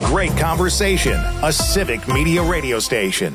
great conversation. A Civic Media radio station.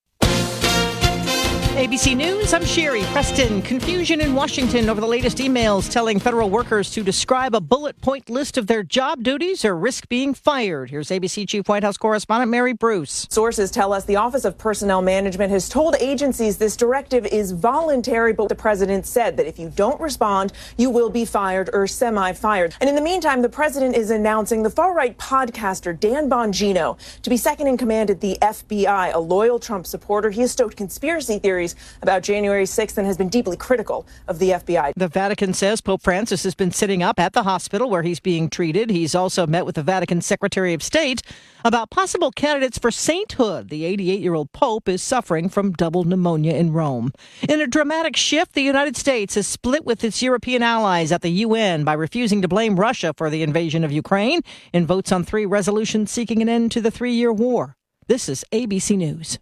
ABC News, I'm Sherry Preston. Confusion in Washington over the latest emails telling federal workers to describe a bullet point list of their job duties or risk being fired. Here's ABC Chief White House Correspondent Mary Bruce. Sources tell us the Office of Personnel Management has told agencies this directive is voluntary, but the president said that if you don't respond, you will be fired or semi-fired. And in the meantime, the president is announcing the far-right podcaster Dan Bongino to be second in command at the FBI, a loyal Trump supporter. He has stoked conspiracy theories about January 6th and has been deeply critical of the FBI. The Vatican says Pope Francis has been sitting up at the hospital where he's being treated. He's also met with the Vatican Secretary of State about possible candidates for sainthood. The 88-year-old Pope is suffering from double pneumonia in Rome. In a dramatic shift, the United States has split with its European allies at the UN by refusing to blame Russia for the invasion of Ukraine and votes on 3 resolutions seeking an end to the 3-year war. This is ABC News.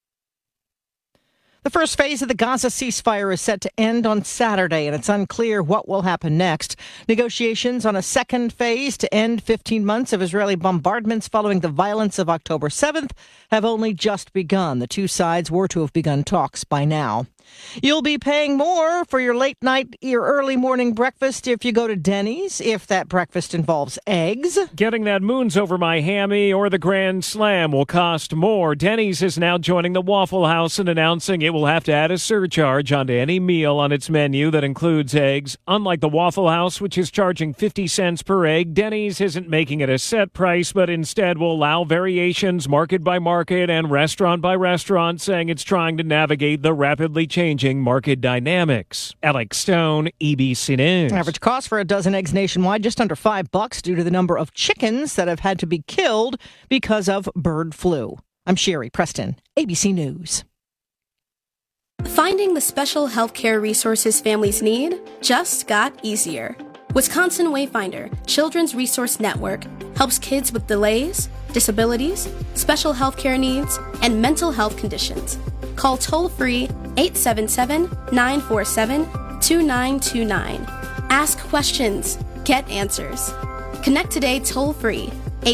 The first phase of the Gaza ceasefire is set to end on Saturday, and it's unclear what will happen next. Negotiations on a second phase to end 15 months of Israeli bombardments following the violence of October 7th have only just begun. The two sides were to have begun talks by now. You'll be paying more for your late night or early morning breakfast if you go to Denny's, if that breakfast involves eggs. Getting that moons over my hammy or the Grand Slam will cost more. Denny's is now joining the Waffle House and announcing it will have to add a surcharge onto any meal on its menu that includes eggs. Unlike the Waffle House, which is charging 50 cents per egg, Denny's isn't making it a set price, but instead will allow variations market by market and restaurant by restaurant, saying it's trying to navigate the rapidly changing market dynamics. Alex Stone, ABC News. Average cost for a dozen eggs nationwide, just under $5 due to the number of chickens that have had to be killed because of bird flu. I'm Sherry Preston, ABC News. Finding the special healthcare resources families need just got easier. Wisconsin Wayfinder Children's Resource Network helps kids with delays, disabilities, special healthcare needs, and mental health conditions. Call toll-free 877-947-2929. Ask questions. Get answers. Connect today toll-free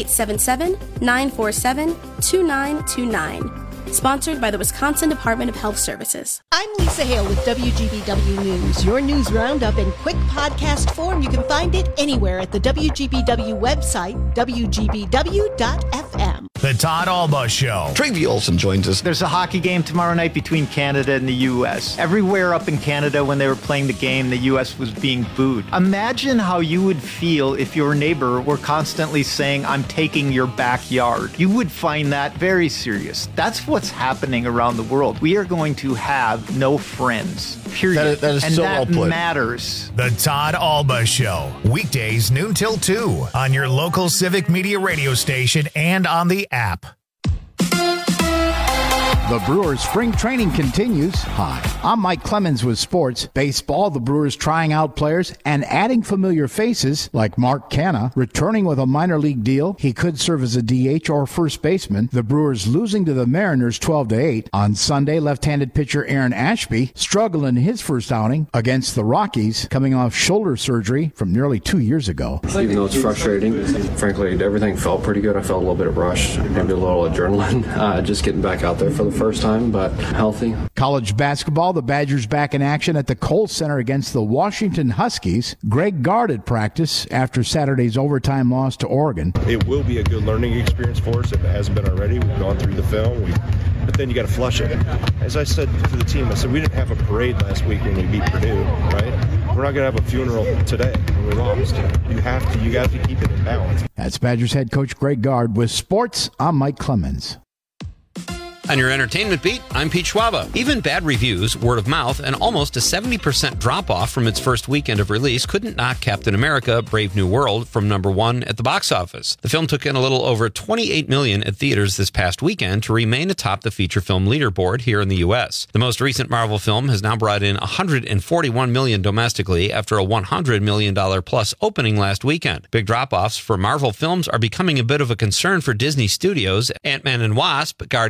877-947-2929. Sponsored by the Wisconsin Department of Health Services. I'm Lisa Hale with WGBW News. Your news roundup in quick podcast form. You can find it anywhere at the WGBW website, WGBW.FM. The Todd Alba Show. Travi Olson joins us. There's a hockey game tomorrow night between Canada and the U.S. Everywhere up in Canada when they were playing the game, the U.S. was being booed. Imagine how you would feel if your neighbor were constantly saying, "I'm taking your backyard." You would find that very serious. That's what's happening around the world. We are going to have no friends, period. That is and so that well put. matters. The Todd Alba Show. Weekdays noon till 2 on your local Civic Media radio station and on the app. The Brewers spring training continues. Hi, I'm Mike Clemens with sports. Baseball, the Brewers trying out players and adding familiar faces like Mark Canha, returning with a minor league deal. He could serve as a DH or first baseman. The Brewers losing to the Mariners 12-8. On Sunday, left-handed pitcher Aaron Ashby struggled in his first outing against the Rockies, coming off shoulder surgery from nearly 2 years ago. Even though it's frustrating, frankly, everything felt pretty good. I felt a little bit of rush, maybe a little adrenaline, just getting back out there for the first time, but healthy. College basketball, the Badgers back in action at the Kohl Center against the Washington Huskies. Greg Gard at practice after Saturday's overtime loss to Oregon. It will be a good learning experience for us if it hasn't been already. We've gone through the film, but then you got to flush it. As I said to the team, I said we didn't have a parade last week when we beat Purdue, right? We're not going to have a funeral today when we lost. You got to keep it in balance. That's Badgers head coach Greg Gard. With sports, I'm Mike Clemens. On your entertainment beat, I'm Pete Schwaba. Even bad reviews, word of mouth, and almost a 70% drop-off from its first weekend of release couldn't knock Captain America: Brave New World from number 1 at the box office. The film took in a little over $28 million at theaters this past weekend to remain atop the feature film leaderboard here in the U.S. The most recent Marvel film has now brought in $141 million domestically after a $100 million plus opening last weekend. Big drop-offs for Marvel films are becoming a bit of a concern for Disney Studios. Ant-Man and Wasp, Guardians of the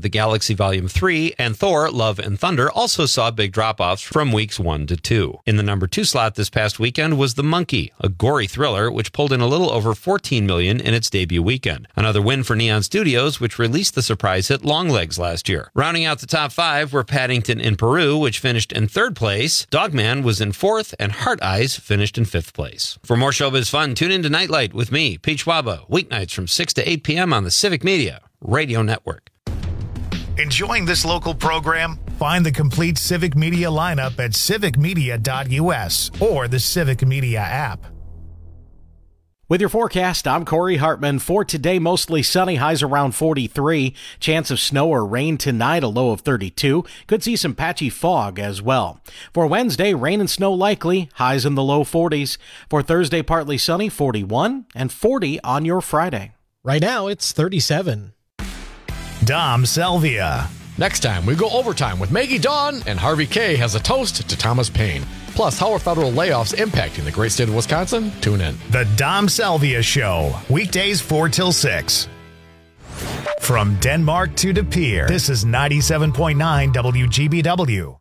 the Galaxy Volume 3 and Thor, Love and Thunder also saw big drop-offs from weeks 1 to 2. In the number 2 slot this past weekend was The Monkey, a gory thriller which pulled in a little over $14 million in its debut weekend. Another win for Neon Studios, which released the surprise hit Longlegs last year. Rounding out the top 5 were Paddington in Peru, which finished in 3rd place. Dogman was in 4th, and Heart Eyes finished in 5th place. For more showbiz fun, tune in to Nightlight with me, Pete Schwaba, weeknights from 6 to 8 p.m. on the Civic Media Radio Network. Enjoying this local program? Find the complete Civic Media lineup at civicmedia.us or the Civic Media app. With your forecast, I'm Corey Hartman. For today, mostly sunny, highs around 43. Chance of snow or rain tonight, a low of 32. Could see some patchy fog as well. For Wednesday, rain and snow likely, highs in the low 40s. For Thursday, partly sunny, 41, and 40 on your Friday. Right now, it's 37. Dom Salvia. Next time, we go overtime with Maggie Dawn, and Harvey K has a toast to Thomas Paine. Plus, how are federal layoffs impacting the great state of Wisconsin? Tune in. The Dom Salvia Show, weekdays 4 till 6. From Denmark to De Pere, this is 97.9 WGBW.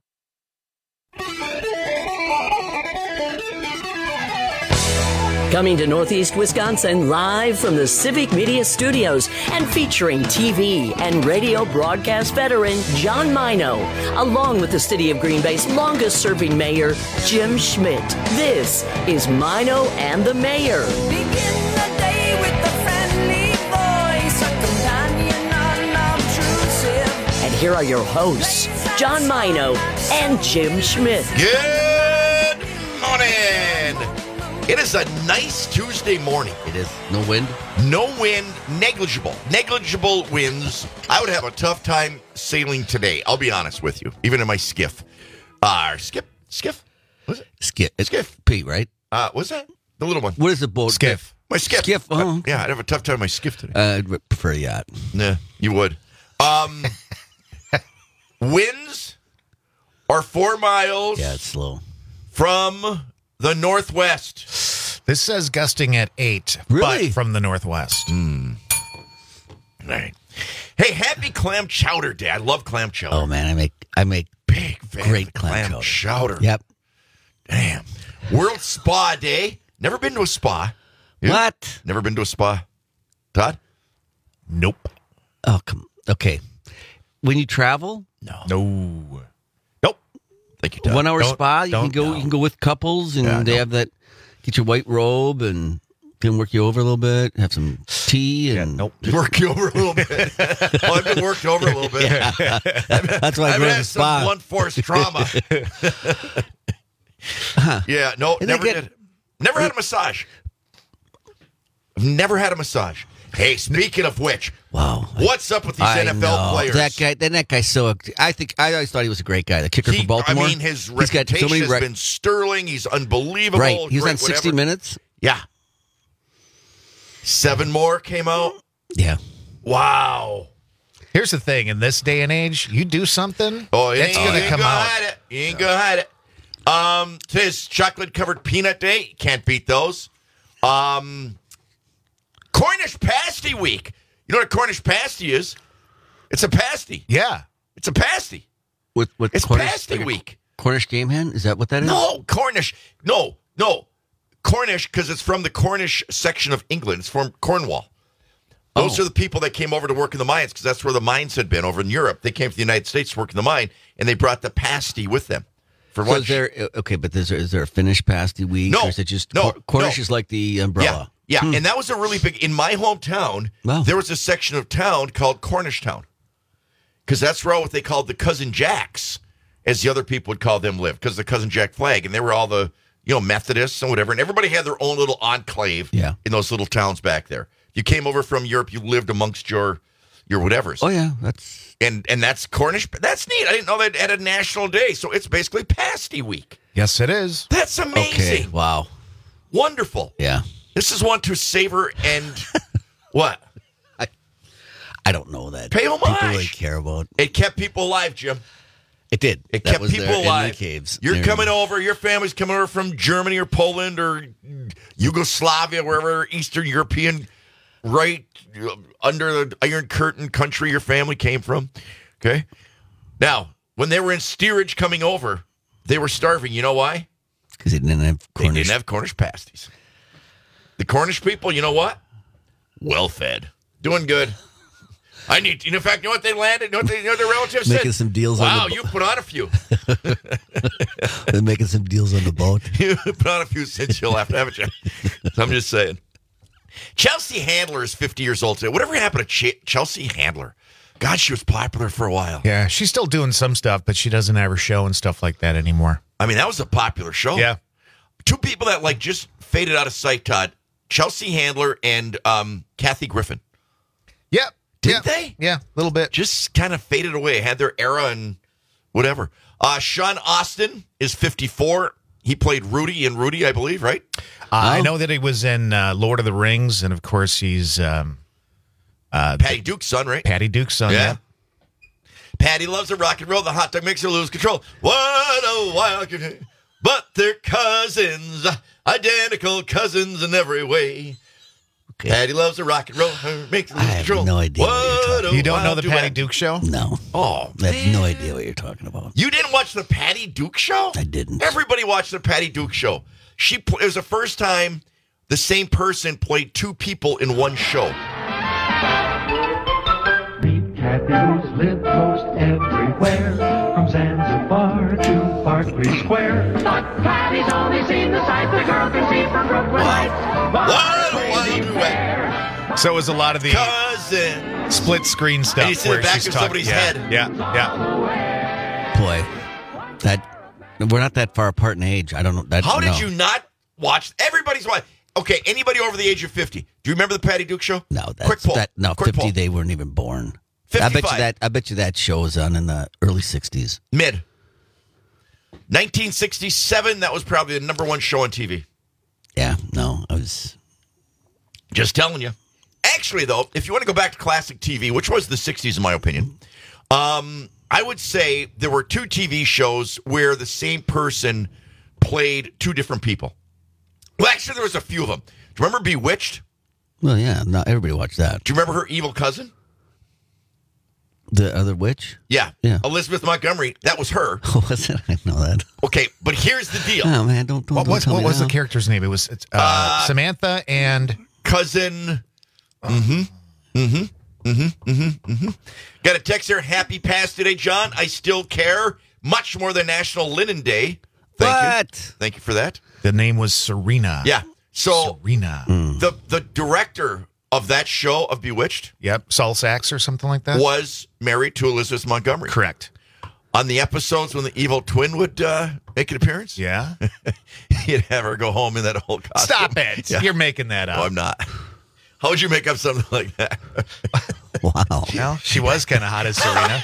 Coming to Northeast Wisconsin live from the Civic Media Studios and featuring TV and radio broadcast veteran John Mino, along with the City of Green Bay's longest-serving mayor, Jim Schmidt. This is Mino and the Mayor. Begin the day with a friendly voice, a companion unobtrusive. And here are your hosts, John Mino and Jim Schmidt. Good morning. It is a nice Tuesday morning. It is. No wind? No wind. Negligible. Negligible winds. I would have a tough time sailing today. I'll be honest with you. Even in my skiff. Skiff? What's it? Skiff. Pete, right? What's that? The little one. What is the boat? Skiff. My skiff. Skiff. Oh. Yeah, I'd have a tough time in my skiff today. I'd prefer yacht. Nah, you would. Winds are 4 miles. Yeah, it's slow. From the northwest. This says gusting at 8, really? But from the northwest. All right. Hey, happy clam chowder day. I love clam chowder. Oh man, I make big fan great of clam chowder. Yep. Damn. World Spa Day. Never been to a spa. You? What? Never been to a spa. Todd? Nope. Oh, come. Okay. When you travel? No. Nope. Thank you, Todd. 1 hour spa. You can go with couples, and they have that. Get your white robe and can work you over a little bit. Have some tea and work you over a little bit. Well, I've been worked over a little bit. Yeah. That's why I've had some blunt force trauma. Yeah, no, never did. Never had a massage. I've never had a massage. Hey, speaking of which, wow, what's up with these NFL players? That guy's so. I always thought he was a great guy. The kicker from Baltimore. I mean, his reputation has been sterling. He's unbelievable. Right, he was on 60 Minutes. Yeah, 7 more came out. Yeah. Wow. Here's the thing: in this day and age, you do something, it's going to come out. You ain't gonna hide it. Today's chocolate-covered peanut day. Can't beat those. Cornish Pasty Week. You know what a Cornish pasty is? It's a pasty. Yeah. It's a pasty. It's Cornish, Pasty Week. Cornish game hen? Is that what that is? No, Cornish. No. Cornish, because it's from the Cornish section of England. It's from Cornwall. Those are the people that came over to work in the mines, because that's where the mines had been over in Europe. They came to the United States to work in the mine, and they brought the pasty with them for lunch. But is there a Finnish pasty week? No. Or is it just No. Cornish is like the umbrella? Yeah, and that was a really big, in my hometown, there was a section of town called Cornish Town. Because that's where what they called the Cousin Jacks, as the other people would call them, live, because the Cousin Jack flag. And they were all the, Methodists and whatever. And everybody had their own little enclave in those little towns back there. You came over from Europe, you lived amongst your whatevers. Oh, yeah. And that's Cornish. That's neat. I didn't know they had a national day. So it's basically Pasty Week. Yes, it is. That's amazing. Okay, wow. Wonderful. Yeah. This is one to savor and what? I don't know that. Pay homage. People really care about. It kept people alive, Jim. It did. It kept people alive. In the caves. You're coming over. Your family's coming over from Germany or Poland or Yugoslavia, wherever Eastern European right under the Iron Curtain country your family came from. Okay. Now, when they were in steerage coming over, they were starving. You know why? Because they didn't have Cornish. They didn't have Cornish pasties. The Cornish people, you know what? Well fed. Doing good. In fact, you know what they landed? You know what their relatives said? Making some deals wow, on the you put on a few. They're making some deals on the boat. You put on a few since you'll have to, haven't you? So I'm just saying. Chelsea Handler is 50 years old today. Whatever happened to Chelsea Handler? God, she was popular for a while. Yeah, she's still doing some stuff, but she doesn't have her show and stuff like that anymore. I mean, that was a popular show. Yeah. Two people that just faded out of sight, Todd. Chelsea Handler and Kathy Griffin. Yep. Didn't they? Yeah, a little bit. Just kind of faded away. Had their era and whatever. Sean Austin is 54. He played Rudy in Rudy, I believe, right? I know that he was in Lord of the Rings, and of course he's Patty Duke's son, right? Patty Duke's son, yeah. Patty loves the rock and roll. The hot dog makes her lose control. What a wild... But they're cousins, identical cousins in every way. Okay. Patty loves the rock and roll. Makes her lose control. I have no idea what you're talking about. You don't know the Patty Duke show? No. Oh, I have no idea what you're talking about. You didn't watch the Patty Duke show? I didn't. Everybody watched the Patty Duke show. It was the first time the same person played two people in one show. Meet Kathy, who's lived most everywhere, from Zanzibar to Berkeley Square. But Patty's only seen the sights the girl can see from Brooklyn Heights. So it was a lot of the cousin split screen stuff. And you see the back of somebody's head. Yeah. Boy, we're not that far apart in age. I don't know. How did you not watch? Everybody's watching. Okay, anybody over the age of 50? Do you remember the Patty Duke show? No, quick poll. Quick 50, poll. They weren't even born. 55. I bet you that show was on in the early 60s. Mid. 1967, that was probably the number one show on TV. Yeah, no, I was... Just telling you. Actually, though, if you want to go back to classic TV, which was the 60s in my opinion, I would say there were two TV shows where the same person played two different people. Well, actually, there was a few of them. Do you remember Bewitched? Well, yeah, not everybody watched that. Do you remember her evil cousin? The other witch? Yeah. Elizabeth Montgomery. That was her. Oh, was it? I know that. Okay, but here's the deal. Oh, man, don't What was now. the character's name? It was Samantha and... Cousin... Got a text here. Happy past today, John. I still care. Much more than National Linen Day. Thank you. Thank you for that. The name was Serena. Yeah. So Serena. The director of that show of Bewitched. Yep. Saul Sachs or something like that. Was married to Elizabeth Montgomery. Correct. On the episodes when the evil twin would make an appearance. Yeah. He'd have her go home in that old costume. Stop it. Yeah. You're making that up. No, I'm not. How would you make up something like that? Wow. Well, she was kind of hot as Serena.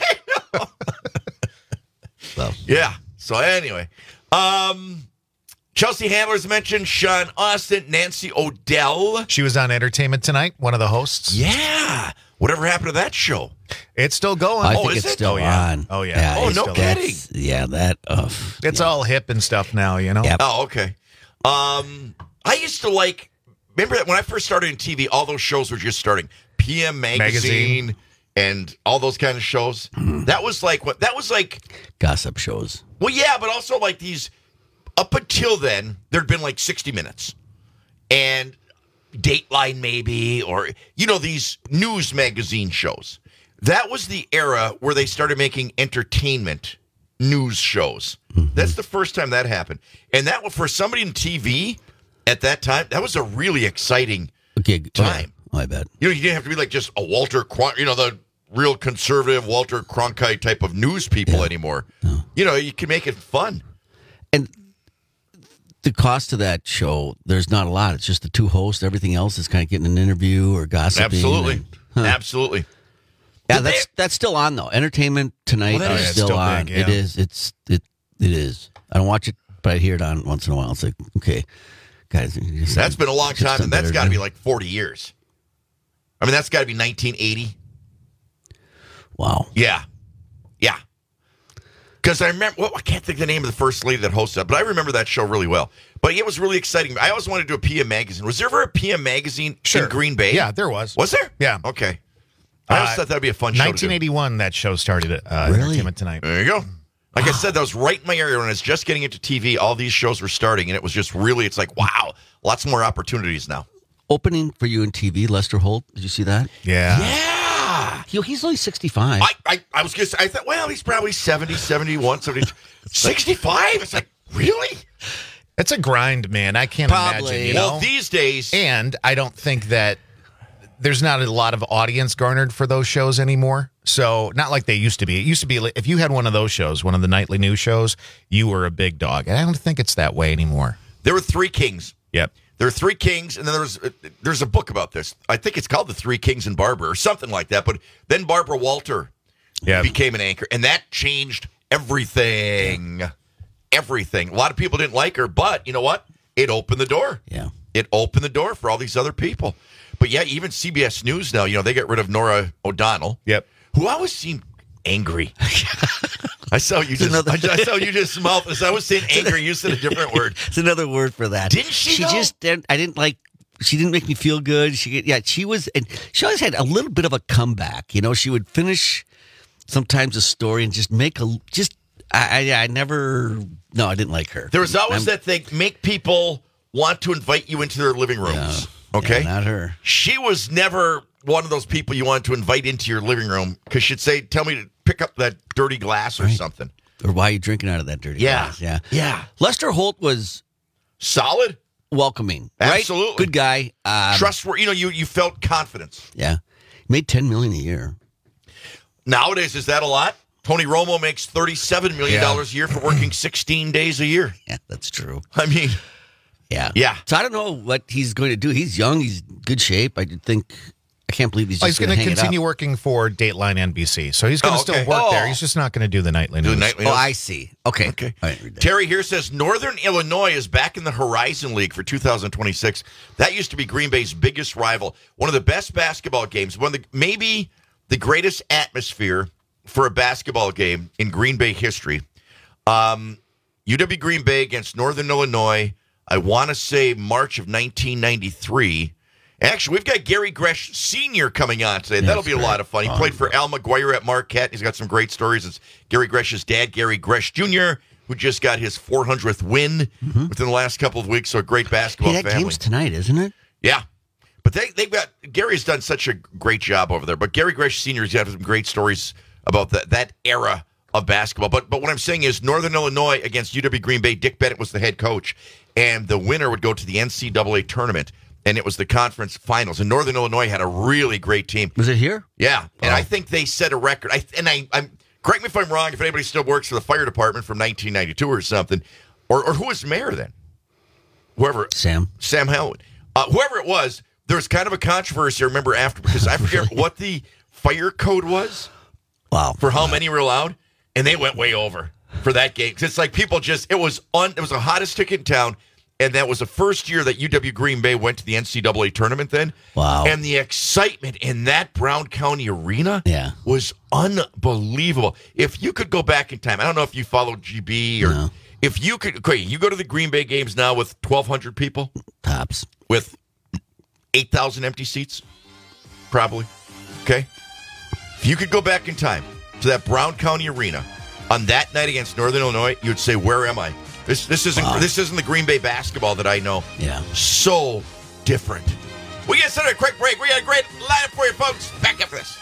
Well, yeah. So anyway, Chelsea Handler's mentioned, Sean Austin, Nancy O'Dell. She was on Entertainment Tonight, one of the hosts. Yeah. Whatever happened to that show? It's still going. I think it's still on. Oh, yeah. Oh, no kidding. Yeah, that. It's all hip and stuff now, you know? Yep. Oh, okay. I used to like, remember that when I first started in TV, all those shows were just starting. PM Magazine. And all those kind of shows. That was like what? That was like gossip shows. Well, yeah, but also like these. Up until then, there'd been like 60 Minutes, and Dateline maybe, or these news magazine shows. That was the era where they started making entertainment news shows. That's the first time that happened, and that for somebody in TV at that time, that was a really exciting time. Oh, I bet. You didn't have to be like just a Walter the real conservative Walter Cronkite type of news people anymore. No. You can make it fun. And the cost of that show, there's not a lot. It's just the two hosts. Everything else is kind of getting an interview or gossiping. Absolutely. Absolutely. Yeah, that's still on, though. Entertainment Tonight is still on. Big, yeah. It is. It is. I don't watch it, but I hear it on once in a while. It's like, okay, guys. That's been a long time, and that's got to be like 40 years. I mean, that's got to be 1980. Wow. Yeah. Because I remember, I can't think of the name of the first lady that hosted it, but I remember that show really well. But it was really exciting. I always wanted to do a PM magazine. Was there ever a PM magazine in Green Bay? Yeah, there was. Was there? Yeah. Okay. I always thought that would be a fun show to do. 1981, that show started Entertainment Tonight. There you go. Like I said, that was right in my area when I was just getting into TV. All these shows were starting, and it was just really, it's like, wow, lots more opportunities now. Opening for you in TV, Lester Holt. Did you see that? Yeah. Yeah. He's only 65. I was going to say, I thought, well, he's probably 70, 71, 72. 65? It's like, really? It's a grind, man. I can't imagine, Well, these days. And I don't think that there's not a lot of audience garnered for those shows anymore. So not like they used to be. It used to be if you had one of those shows, one of the nightly news shows, you were a big dog. And I don't think it's that way anymore. There were three kings. Yep. There are three kings, and then there's a book about this. I think it's called The Three Kings and Barbara or something like that. But then Barbara Walter became an anchor, and that changed everything. Everything. A lot of people didn't like her, but you know what? It opened the door. Yeah. It opened the door for all these other people. But yeah, even CBS News now, they got rid of Nora O'Donnell. Yep. Who always seemed angry. I saw you just smiled as I was saying angry. You said a different word. It's another word for that. Didn't she? She just didn't. I didn't like. She didn't make me feel good. She was, and she always had a little bit of a comeback. She would finish sometimes a story and just make I didn't like her. There was always that thing, make people want to invite you into their living rooms. Yeah, okay? Yeah, not her. She was never one of those people you wanted to invite into your living room because she'd say, tell me to pick up that dirty glass or something. Or why are you drinking out of that dirty glass? Yeah. Lester Holt was solid. Welcoming. Absolutely. Right? Good guy. Trustworthy. You felt confidence. Yeah. He made $10 million a year. Nowadays, is that a lot? Tony Romo makes $37 million a year for working 16 days a year. Yeah, that's true. I mean, yeah. So I don't know what he's going to do. He's young. He's in good shape. I can't believe he's just going to continue working for Dateline NBC. So he's going to still work there. He's just not going to do the nightly news. I see. Okay. All right, Terry here says Northern Illinois is back in the Horizon League for 2026. That used to be Green Bay's biggest rival. One of the best basketball games. Maybe the greatest atmosphere for a basketball game in Green Bay history. UW Green Bay against Northern Illinois, I want to say March of 1993. Actually, we've got Gary Gresh Sr. coming on today. That'll be a lot of fun. He played for Al McGuire at Marquette. He's got some great stories. It's Gary Gresh's dad, Gary Gresh Jr., who just got his 400th win within the last couple of weeks. So a great basketball family. That game's tonight, isn't it? Yeah. But they've got Gary's done such a great job over there. But Gary Gresh Sr.'s got some great stories about that era of basketball. But what I'm saying is Northern Illinois against UW Green Bay, Dick Bennett was the head coach, and the winner would go to the NCAA tournament, and it was the conference finals. And Northern Illinois had a really great team. Was it here? Yeah, and I think they set a record. I'm correct me if I'm wrong, if anybody still works for the fire department from 1992 or something, or who was mayor then? Sam Howland. Whoever it was, there was kind of a controversy, I remember, after, because I forget what the fire code was. Wow. For how many were allowed, and they went way over for that game. Because it's like people just, it was the hottest ticket in town, and that was the first year that UW Green Bay went to the NCAA tournament then. Wow. And the excitement in that Brown County arena was unbelievable. If you could go back in time, I don't know if you followed GB or if you could, okay, you go to the Green Bay games now with 1,200 people. Tops. With 8,000 empty seats, probably. Okay? If you could go back in time to that Brown County arena on that night against Northern Illinois, you would say, "Where am I? This isn't the Green Bay basketball that I know." Yeah, so different. We get started a quick break. We got a great lineup for you, folks. Back after this.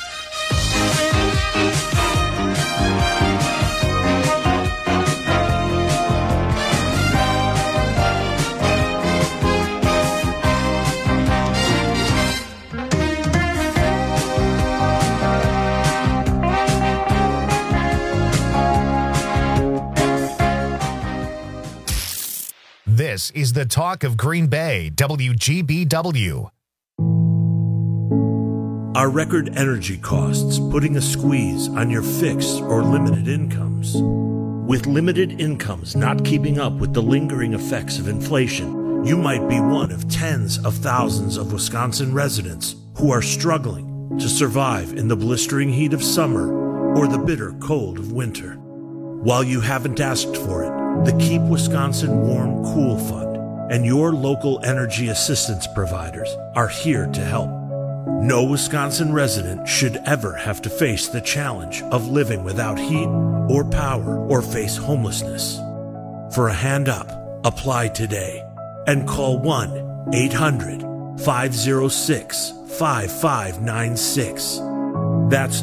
This is the talk of Green Bay, WGBW. Are record energy costs putting a squeeze on your fixed or limited incomes? With limited incomes not keeping up with the lingering effects of inflation, you might be one of tens of thousands of Wisconsin residents who are struggling to survive in the blistering heat of summer or the bitter cold of winter. While you haven't asked for it, the Keep Wisconsin Warm Cool Fund and your local energy assistance providers are here to help. No Wisconsin resident should ever have to face the challenge of living without heat or power or face homelessness. For a hand up, apply today and call 1-800-506-5596. That's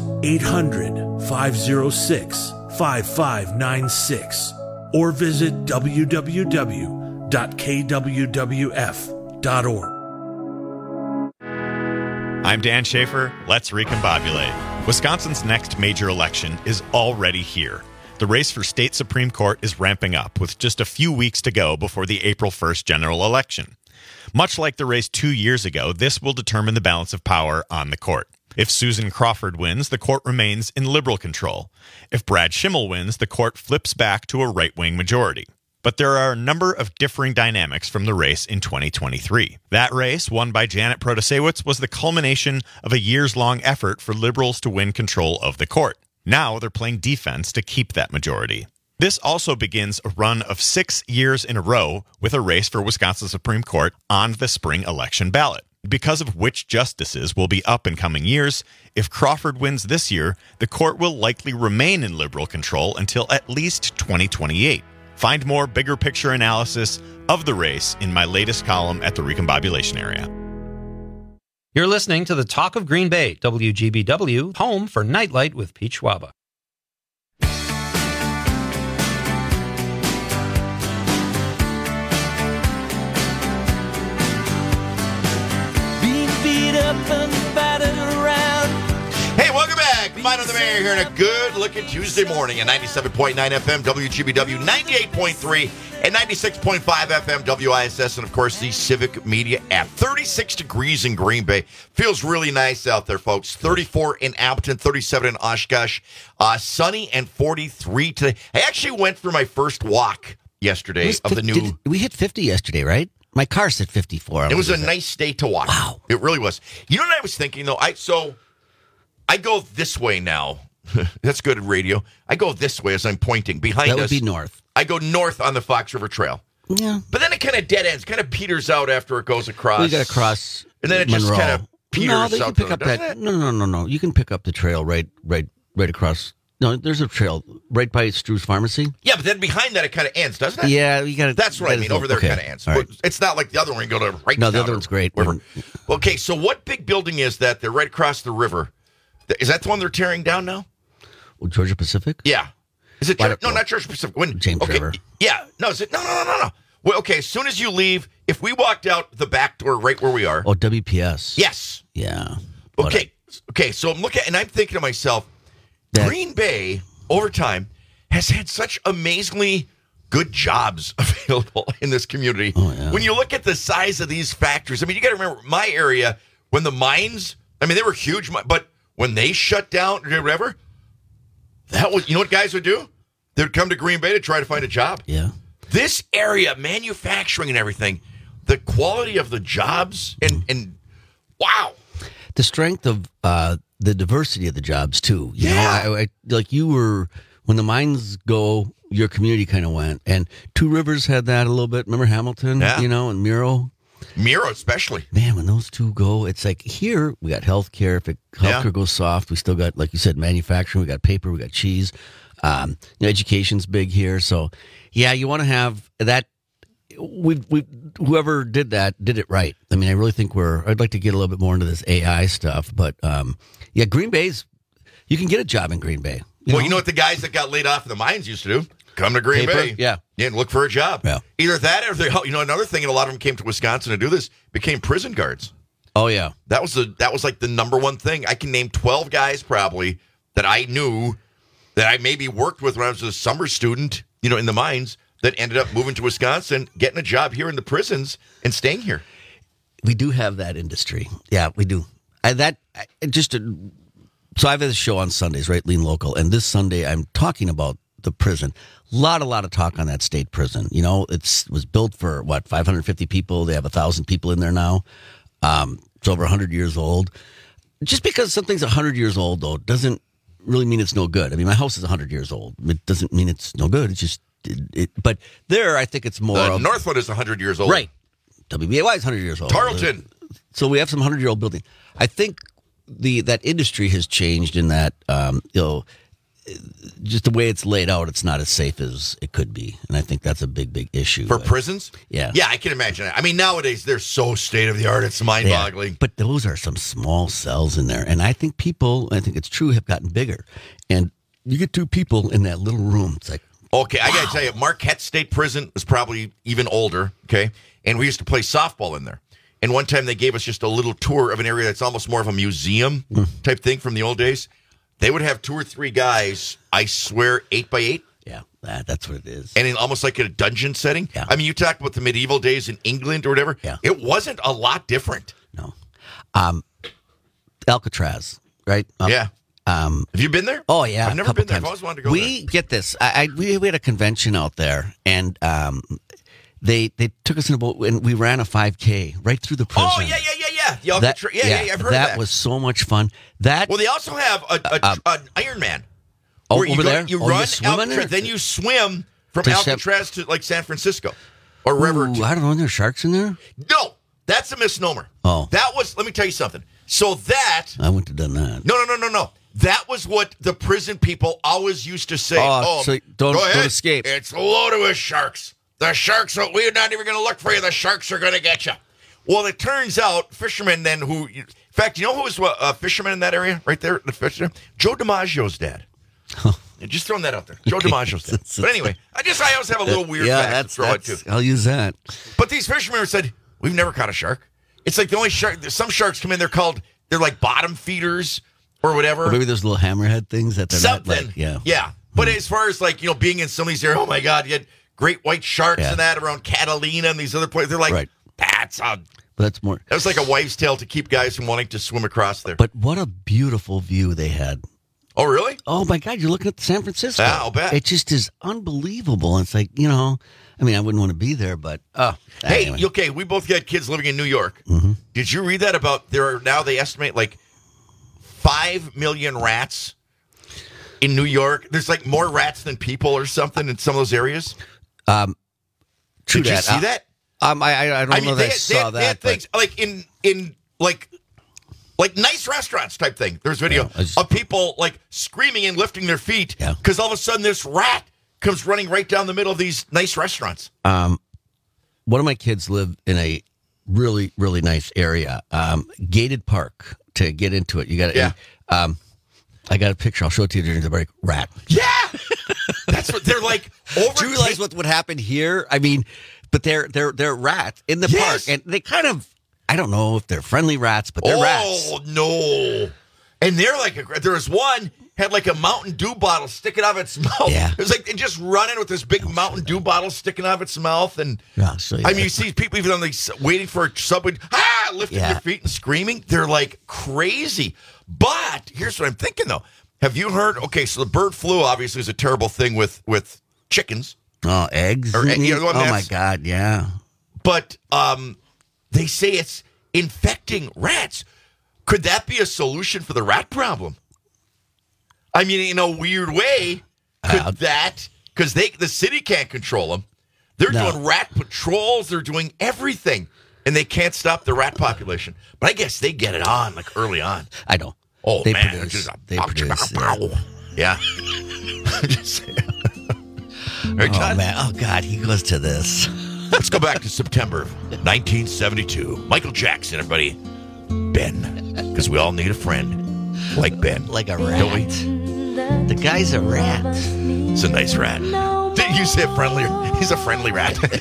800-506-5596. Or visit www.kwwf.org. I'm Dan Schaefer. Let's recombobulate. Wisconsin's next major election is already here. The race for state Supreme Court is ramping up with just a few weeks to go before the April 1st general election. Much like the race 2 years ago, this will determine the balance of power on the court. If Susan Crawford wins, the court remains in liberal control. If Brad Schimmel wins, the court flips back to a right-wing majority. But there are a number of differing dynamics from the race in 2023. That race, won by Janet Protasewicz, was the culmination of a years-long effort for liberals to win control of the court. Now they're playing defense to keep that majority. This also begins a run of 6 years in a row with a race for Wisconsin Supreme Court on the spring election ballot. Because of which justices will be up in coming years, if Crawford wins this year, the court will likely remain in liberal control until at least 2028. Find more bigger picture analysis of the race in my latest column at the Recombobulation Area. You're listening to the Talk of Green Bay, WGBW, home for Nightlight with Pete Schwaba. Being beat up and battered around. Hey, welcome back. Mine on the Mayor here on a good-looking Tuesday morning at 97.9 FM, WGBW, 98.3, and 96.5 FM, WISS, and, of course, the Civic Media app. 36 degrees in Green Bay. Feels really nice out there, folks. 34 in Appleton, 37 in Oshkosh. Sunny and 43 today. I actually went for my first walk yesterday of the new... We hit 50 yesterday, right? My car said 54. It was a nice day to walk. Wow. It really was. You know what I was thinking, though? I go this way now. That's good at radio. I go this way as I'm pointing behind us. That would be north. I go north on the Fox River Trail. Yeah. But then it kind of dead ends, kind of peters out after it goes across. We got to cross and then it Monroe. just kind of peters No, out. you can pick up that. No. You can pick up the trail right across. No, there's a trail right by Stru's Pharmacy. Yeah, but then behind that it kind of ends, doesn't it? Yeah, you got to. That's what I mean. Over there, okay. kind of ends. All right. But it's not like the other one. You go to right. No, the other one's great. Okay, so what big building is that? They're right across the river. Is that the one they're tearing down now? Well, Georgia Pacific? Yeah. Is it? No, not Georgia Pacific. James River. Yeah. No. Is it? No. Well, okay. As soon as you leave, if we walked out the back door right where we are. Oh, WPS. Yes. Yeah. Okay. Okay. So I'm looking, and I'm thinking to myself, Green Bay over time has had such amazingly good jobs available in this community. Oh, yeah. When you look at the size of these factories, I mean, you got to remember my area when the mines. I mean, they were huge, but when they shut down or whatever, that was, you know what guys would do? They would come to Green Bay to try to find a job. Yeah. This area, manufacturing and everything, the quality of the jobs and wow. The strength of the diversity of the jobs, too. You know, I like you were, when the mines go, your community kind of went. And Two Rivers had that a little bit. Remember Hamilton, you know, and Miro? Miro especially. Man, when those two go, it's like here we got healthcare. If healthcare goes soft, we still got, like you said, manufacturing. We got paper. We got cheese. Education's big here. So, yeah, you want to have that. Whoever did that did it right. I mean, I really think I'd like to get a little bit more into this AI stuff. But, yeah, Green Bay's, you can get a job in Green Bay. You know what the guys that got laid off in the mines used to do? Come to Green Bay. Yeah. And look for a job. Yeah. Either that or another thing, and a lot of them came to Wisconsin to do this, became prison guards. Oh, yeah. That was like the number one thing. I can name 12 guys probably that I knew that I maybe worked with when I was a summer student, in the mines, that ended up moving to Wisconsin, getting a job here in the prisons, and staying here. We do have that industry. Yeah, we do. So I have a show on Sundays, right? Lean Local. And this Sunday, I'm talking about the prison. A lot of talk on that state prison. It was built for, 550 people. They have 1,000 people in there now. It's over 100 years old. Just because something's 100 years old, though, doesn't really mean it's no good. I mean, my house is 100 years old. It doesn't mean it's no good. It's just, but there, I think it's more of... Northwood is 100 years old. Right. WBAY is 100 years old. Tarleton. So we have some 100-year-old building. I think that industry has changed in that, just the way it's laid out, it's not as safe as it could be. And I think that's a big, big issue. For prisons? Yeah. Yeah, I can imagine that. I mean, nowadays, they're so state-of-the-art, it's mind-boggling. Yeah, but those are some small cells in there. And I think it's true, have gotten bigger. And you get 2 people in that little room. It's like, okay, I got to tell you, Marquette State Prison was probably even older, okay? And we used to play softball in there. And one time they gave us just a little tour of an area that's almost more of a museum type thing from the old days. They would have 2 or 3 guys, I swear, 8x8. Yeah, that's what it is. And almost like in a dungeon setting. Yeah. I mean, you talk about the medieval days in England or whatever. Yeah. It wasn't a lot different. No. Alcatraz, right? Yeah. Have you been there? Oh, yeah. I've never been there. I've always wanted to go there. Get this. We had a convention out there, and they took us in a boat, and we ran a 5K right through the prison. Oh, yeah. The Alcatraz. Yeah, I've heard of that. That was so much fun. Well, they also have an Ironman. Oh, where over there? You Oh, run you swim in there? Alcatraz, then you swim from To Alcatraz to like San Francisco or wherever. I don't know. Are there sharks in there? No, that's a misnomer. Oh. That was, let me tell you something. So that. I wouldn't have done that. No. That was what the prison people always used to say. So don't escape. It's loaded with sharks. The sharks, we're not even going to look for you. The sharks are going to get you. Well, it turns out fishermen then in fact, you know who was a fisherman in that area right there? The fisherman? Joe DiMaggio's dad. Just throwing that out there. Joe DiMaggio's dad. But anyway, I always have a little weird fact to throw out too. I'll use that. But these fishermen said, we've never caught a shark. It's like the only shark, some sharks come in, they're like bottom feeders or whatever. Or maybe those little hammerhead things that they're something. not like, yeah. Yeah. But as far as like, being in some of these areas, oh my God, you had great white sharks and that around Catalina and these other places. They're like, that's more. That was like a wives' tale to keep guys from wanting to swim across there. But what a beautiful view they had. Oh, really? Oh, my God. You're looking at San Francisco. Yeah, I'll bet. It just is unbelievable. It's like, I mean, I wouldn't want to be there, but. Hey, anyway. okay, we both got kids living in New York. Mm-hmm. Did you read that about they estimate like 5 million rats in New York? There's like more rats than people or something in some of those areas. True. Did you see that? I don't know that I saw they had that. things like in like nice restaurants type thing. There's video of people like screaming and lifting their feet because all of a sudden this rat comes running right down the middle of these nice restaurants. One of my kids live in a really, really nice area, gated park. To get into it, you got to. I got a picture. I'll show it to you during the break. Rat. Yeah, that's what they're like. Do you realize what would happen here? I mean, but they're rats in the park, and they kind of. I don't know if they're friendly rats, but they're rats. Oh no! And they're like there was one had like a Mountain Dew bottle sticking out of its mouth. Yeah, it was like just running with this big Mountain Dew bottle sticking out of its mouth, and I mean, you see people even on waiting for a subway, lifting their feet and screaming. They're like crazy. But here's what I'm thinking though. Have you heard? Okay, so the bird flu obviously is a terrible thing with chickens. Oh, eggs. Oh my God, yeah. But they say it's infecting rats. Could that be a solution for the rat problem? I mean, in a weird way, could that? Because the city can't control them. They're doing rat patrols. They're doing everything, and they can't stop the rat population. But I guess they get it on like early on. I know. Oh they man, produce. They produce. Yeah. Just man. Oh God, he goes to this. Let's go back to September 1972. Michael Jackson, everybody. Ben, because we all need a friend like Ben, like a rat. The guy's a rat. It's a nice rat. Didn't you say friendly? He's a friendly rat. I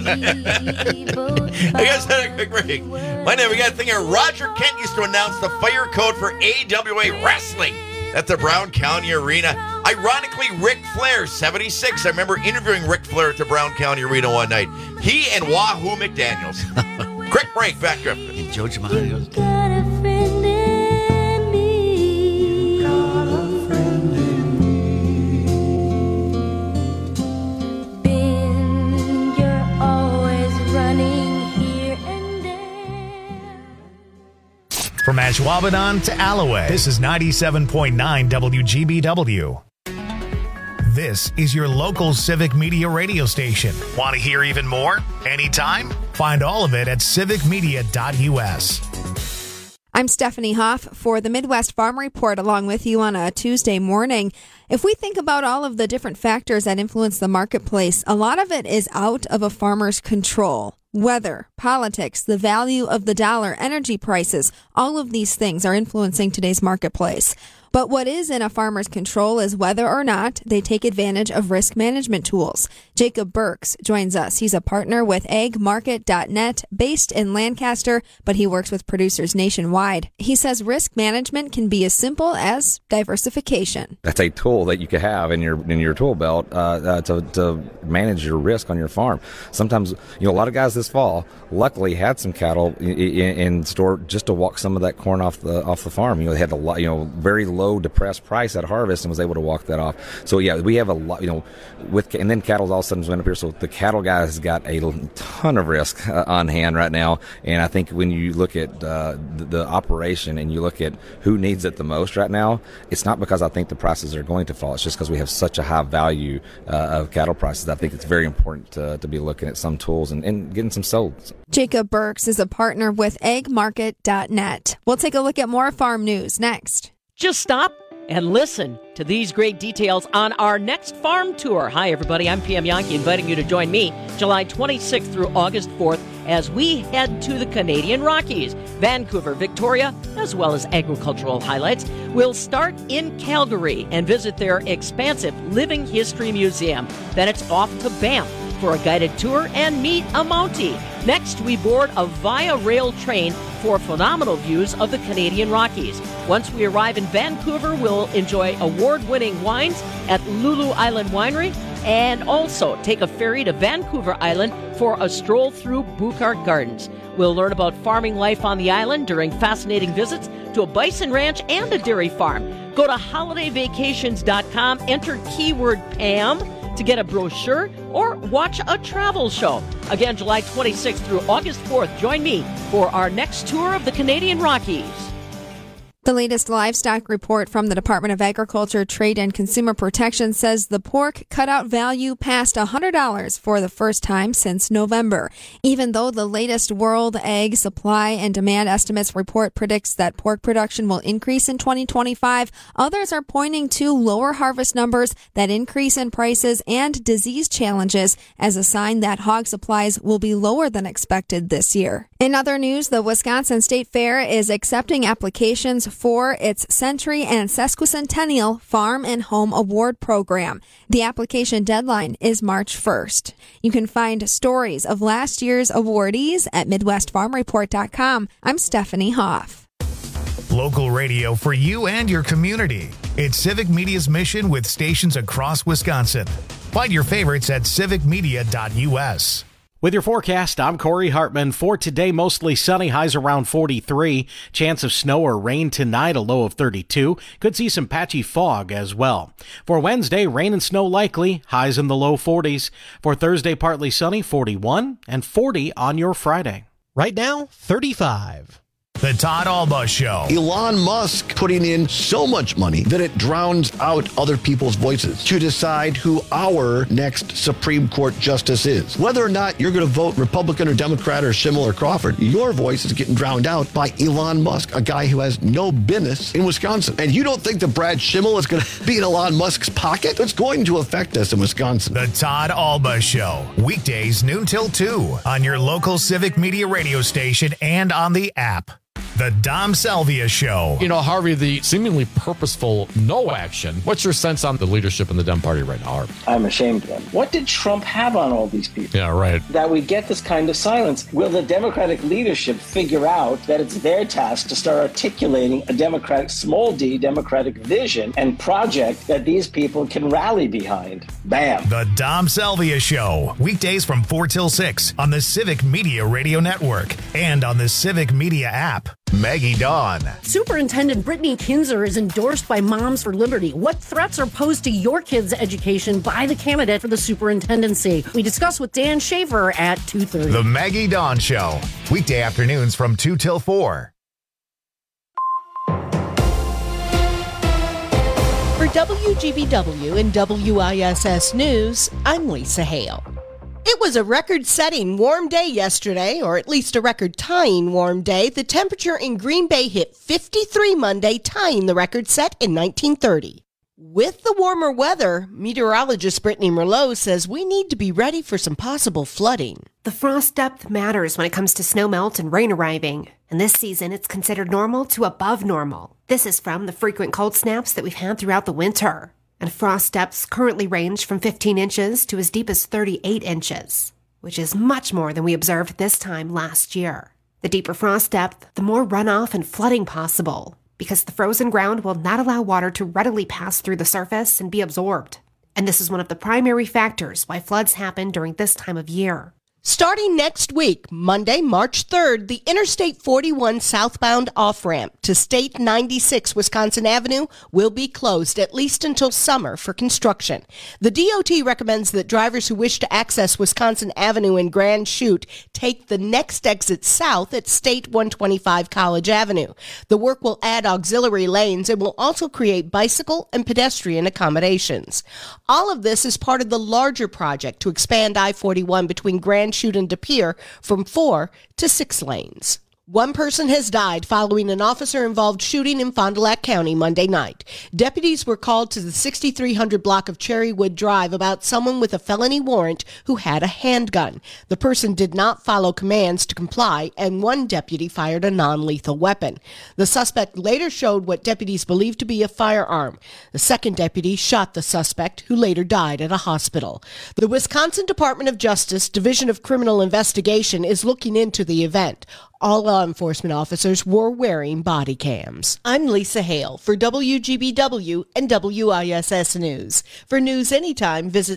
guess had a quick break. My name, we got a thing here. Roger Kent used to announce the fire code for AWA Wrestling at the Brown County Arena. Ironically, Ric Flair, 76. I remember interviewing Ric Flair at the Brown County Arena one night. He and Wahoo McDaniels. Quick break, back up. And Joe Giamatti. From As Ashwaubenon to Alloway. This is 97.9 WGBW. This is your local Civic Media radio station. Want to hear even more? Anytime? Find all of it at civicmedia.us. I'm Stephanie Hoff for the Midwest Farm Report, along with you on a Tuesday morning. If we think about all of the different factors that influence the marketplace, a lot of it is out of a farmer's control. Weather, politics, the value of the dollar, energy prices, all of these things are influencing today's marketplace. But what is in a farmer's control is whether or not they take advantage of risk management tools. Jacob Burks joins us. He's a partner with AgMarket.net, based in Lancaster, but he works with producers nationwide. He says risk management can be as simple as diversification. That's a tool that you could have in your tool belt to manage your risk on your farm. Sometimes, a lot of guys this fall luckily had some cattle in store just to walk some of that corn off the farm. They had a lot, very low depressed price at harvest and was able to walk that off. So yeah, we have a lot, and then cattle all of a sudden went up here. So the cattle guy has got a ton of risk on hand right now. And I think when you look at the operation and you look at who needs it the most right now, it's not because I think the prices are going to fall. It's just because we have such a high value of cattle prices. I think it's very important to be looking at some tools and getting some sold. Jacob Burks is a partner with AgMarket.net. We'll take a look at more farm news next. Just stop and listen to these great details on our next farm tour. Hi, everybody. I'm PM Yankee, inviting you to join me July 26th through August 4th as we head to the Canadian Rockies, Vancouver, Victoria, as well as agricultural highlights. We'll start in Calgary and visit their expansive Living History Museum. Then it's off to Banff for a guided tour and meet a Mountie. Next, we board a Via Rail train for phenomenal views of the Canadian Rockies. Once we arrive in Vancouver, we'll enjoy award-winning wines at Lulu Island Winery and also take a ferry to Vancouver Island for a stroll through Buchart Gardens. We'll learn about farming life on the island during fascinating visits to a bison ranch and a dairy farm. Go to holidayvacations.com, enter keyword Pam to get a brochure or watch a travel show. Again, July 26th through August 4th, join me for our next tour of the Canadian Rockies. The latest livestock report from the Department of Agriculture, Trade, and Consumer Protection says the pork cutout value passed $100 for the first time since November. Even though the latest World Egg Supply and Demand Estimates report predicts that pork production will increase in 2025, others are pointing to lower harvest numbers, that increase in prices, and disease challenges as a sign that hog supplies will be lower than expected this year. In other news, the Wisconsin State Fair is accepting applications for its Century and Sesquicentennial Farm and Home Award program. The application deadline is March 1st. You can find stories of last year's awardees at MidwestFarmReport.com. I'm Stephanie Hoff. Local radio for you and your community. It's Civic Media's mission with stations across Wisconsin. Find your favorites at civicmedia.us. With your forecast, I'm Corey Hartman. For today, mostly sunny, highs around 43. Chance of snow or rain tonight, a low of 32. Could see some patchy fog as well. For Wednesday, rain and snow likely, highs in the low 40s. For Thursday, partly sunny, 41, and 40 on your Friday. Right now, 35. The Todd Alba Show. Elon Musk putting in so much money that it drowns out other people's voices to decide who our next Supreme Court justice is. Whether or not you're going to vote Republican or Democrat or Schimmel or Crawford, your voice is getting drowned out by Elon Musk, a guy who has no business in Wisconsin. And you don't think that Brad Schimmel is going to be in Elon Musk's pocket? It's going to affect us in Wisconsin. The Todd Alba Show. Weekdays noon till 2 on your local Civic Media radio station and on the app. The Dom Salvia Show. Harvey, the seemingly purposeful no action. What's your sense on the leadership in the Dem Party right now, Harvey? I'm ashamed of them. What did Trump have on all these people? Yeah, right. That we get this kind of silence. Will the Democratic leadership figure out that it's their task to start articulating a Democratic, small d, Democratic vision and project that these people can rally behind? Bam. The Dom Salvia Show. Weekdays from 4 till 6 on the Civic Media Radio Network and on the Civic Media app. Maggie Dawn. Superintendent Brittany Kinzer is endorsed by Moms for Liberty. What threats are posed to your kids' education by the candidate for the superintendency? We discuss with Dan Schaefer at 2:30. The Maggie Dawn Show. Weekday afternoons from 2 till 4. WGBW and WISS News, I'm Lisa Hale. It was a record-setting warm day yesterday, or at least a record-tying warm day. The temperature in Green Bay hit 53 Monday, tying the record set in 1930. With the warmer weather, meteorologist Brittany Merlot says we need to be ready for some possible flooding. The frost depth matters when it comes to snow melt and rain arriving. And this season, it's considered normal to above normal. This is from the frequent cold snaps that we've had throughout the winter. And frost depths currently range from 15 inches to as deep as 38 inches, which is much more than we observed this time last year. The deeper frost depth, the more runoff and flooding possible, because the frozen ground will not allow water to readily pass through the surface and be absorbed. And this is one of the primary factors why floods happen during this time of year. Starting next week, Monday, March 3rd, the Interstate 41 southbound off-ramp to State 96 Wisconsin Avenue will be closed at least until summer for construction. The DOT recommends that drivers who wish to access Wisconsin Avenue in Grand Chute take the next exit south at State 125 College Avenue. The work will add auxiliary lanes and will also create bicycle and pedestrian accommodations. All of this is part of the larger project to expand I-41 between Grand Chute and De Pere from 4 to 6 lanes. One person has died following an officer-involved shooting in Fond du Lac County Monday night. Deputies were called to the 6300 block of Cherrywood Drive about someone with a felony warrant who had a handgun. The person did not follow commands to comply, and one deputy fired a non-lethal weapon. The suspect later showed what deputies believed to be a firearm. The second deputy shot the suspect, who later died at a hospital. The Wisconsin Department of Justice Division of Criminal Investigation is looking into the event. All law enforcement officers were wearing body cams. I'm Lisa Hale for WGBW and WISS News. For news anytime, visit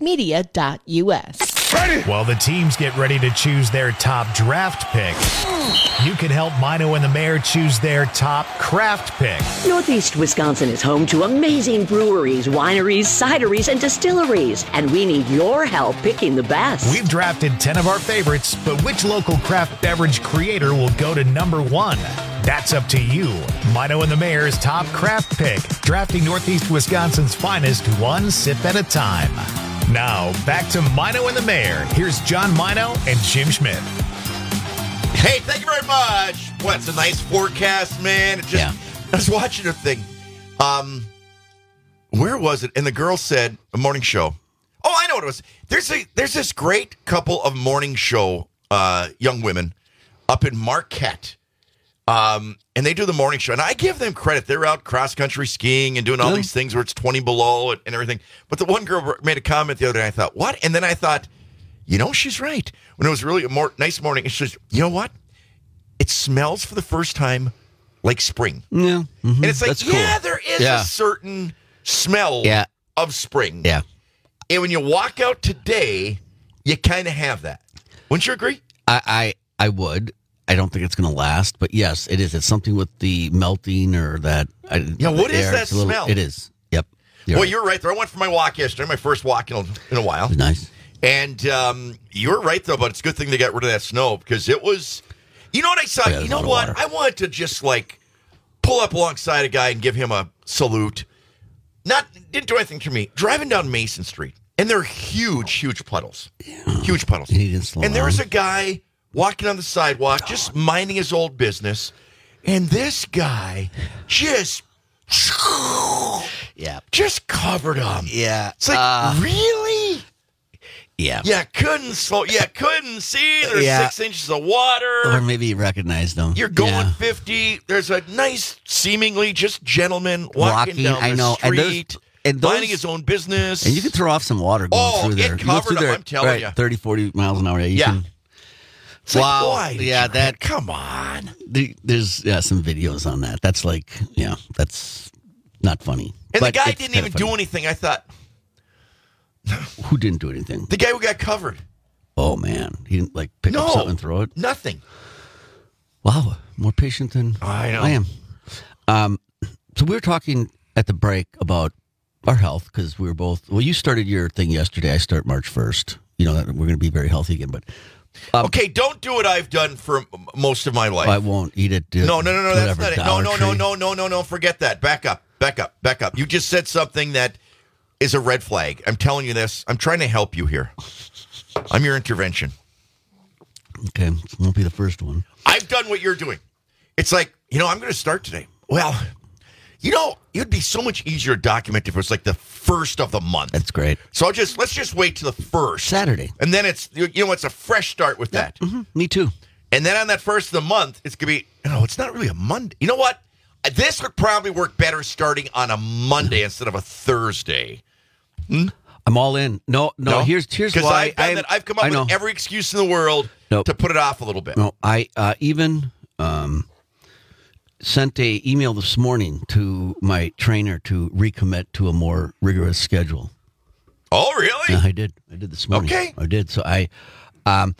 civicmedia.us. While the teams get ready to choose their top draft pick, you can help Mino and the Mayor choose their top craft pick. Northeast Wisconsin is home to amazing breweries, wineries, cideries, and distilleries, and we need your help picking the best. We've drafted 10 of our favorites, but which local craft beverage creator will go to number 1? That's up to you. Mino and the Mayor's top craft pick, drafting Northeast Wisconsin's finest one sip at a time. Now, back to Mino and the Mayor. Here's John Mino and Jim Schmidt. Hey, thank you very much. Boy, it's a nice forecast, man. I was watching a thing. Where was it? And the girl said, a morning show. Oh, I know what it was. There's this great couple of morning show young women up in Marquette. And they do the morning show. And I give them credit. They're out cross-country skiing and doing all these things where it's 20 below and everything. But the one girl made a comment the other day. I thought, what? And then I thought, she's right. When it was really a nice morning, she says, you know what? It smells for the first time like spring. Yeah. Mm-hmm. And it's like, That's cool. there is a certain smell of spring. Yeah. And when you walk out today, you kind of have that. Wouldn't you agree? I would. I don't think it's going to last, but yes, it is. It's something with the melting or that. What is that smell? It is. Yep. You're right there. I went for my walk yesterday, my first walk in a while. Nice. And you're right, though, but it's a good thing they got rid of that snow because it was. You know what I saw? You know what? I wanted to just pull up alongside a guy and give him a salute. Didn't do anything to me. Driving down Mason Street, and they're huge puddles. Yeah. Huge puddles. And there was a guy walking on the sidewalk, just minding his old business, and this guy just covered him. Yeah. It's like, really? Yeah. You couldn't see. There's 6 inches of water. Or maybe you recognized them. You're going 50. There's a nice, seemingly just gentleman walking down the street. And minding his own business. And you can throw off some water going through there. It covered him, I'm telling you. 30, 40 miles an hour. Yeah. It's wow. Like, why come on. There's some videos on that. That's that's not funny. And the guy didn't even do anything. I thought. Who didn't do anything? The guy who got covered. Oh, man. He didn't pick up something and throw it? Nothing. Wow. More patient than I am. So we were talking at the break about our health because we were both. Well, you started your thing yesterday. I start March 1st. That we're going to be very healthy again. But okay, don't do what I've done for most of my life. I won't eat it. No. That's not it. No. Forget that. Back up. Back up. You just said something that is a red flag. I'm telling you this. I'm trying to help you here. I'm your intervention. Okay, it won't be the first one. I've done what you're doing. It's like, I'm going to start today. Well, it'd be so much easier to document if it was like the first of the month. That's great. So let's just wait till the first. Saturday. And then it's a fresh start with that. Mm-hmm. Me too. And then on that first of the month, it's going to be, it's not really a Monday. You know what? This would probably work better starting on a Monday instead of a Thursday. I'm all in. No. Here's why. I've come up with every excuse in the world to put it off a little bit. No, I even sent a email this morning to my trainer to recommit to a more rigorous schedule. Oh, really? Yeah, I did this morning. Okay. I did. So I'm.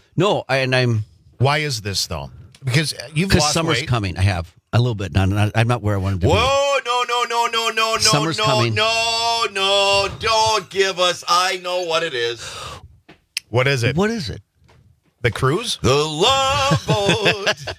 Why is this though? Because you've lost summer's weight. coming. I have a little bit. I'm not where I wanted to be. Whoa, no. Summer's coming. No, don't give us. I know what it is. What is it? What is it? The cruise? The Love Boat.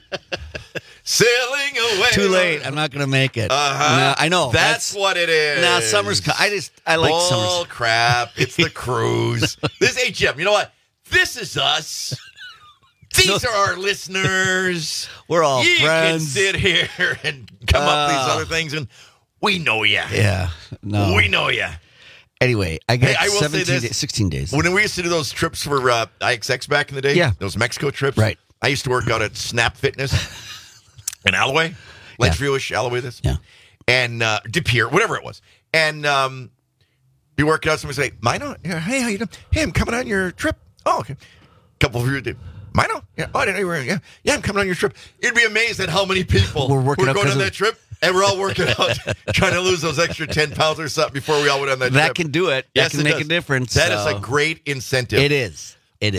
Sailing away. Too late. I'm not going to make it. Uh-huh. I know. That's what it is. Nah, summer's I like summer's. Oh, crap. It's the cruise. Hey, Jim, you know what? This is us. These are our listeners. We're all you friends. You can sit here and come up with these other things, and we know you. Yeah. No. We know you. Anyway, I got I will say this. 16 days. When we used to do those trips for IXX back in the day, those Mexico trips, right. I used to work out at Snap Fitness in Alloway, Ledgeview-ish, Alloway this. Yeah. And De Pere, whatever it was. And be working out, somebody say, Mino, hey, how you doing? Hey, I'm coming on your trip. Oh, okay. A couple of you did. Mino? Yeah. Oh, I didn't know you were. Yeah, I'm coming on your trip. You'd be amazed at how many people were going on that trip, and we're all working out, trying to lose those extra 10 pounds or something before we all went on that trip. That can do it. Yes, that can make a difference. That is a great incentive. It is.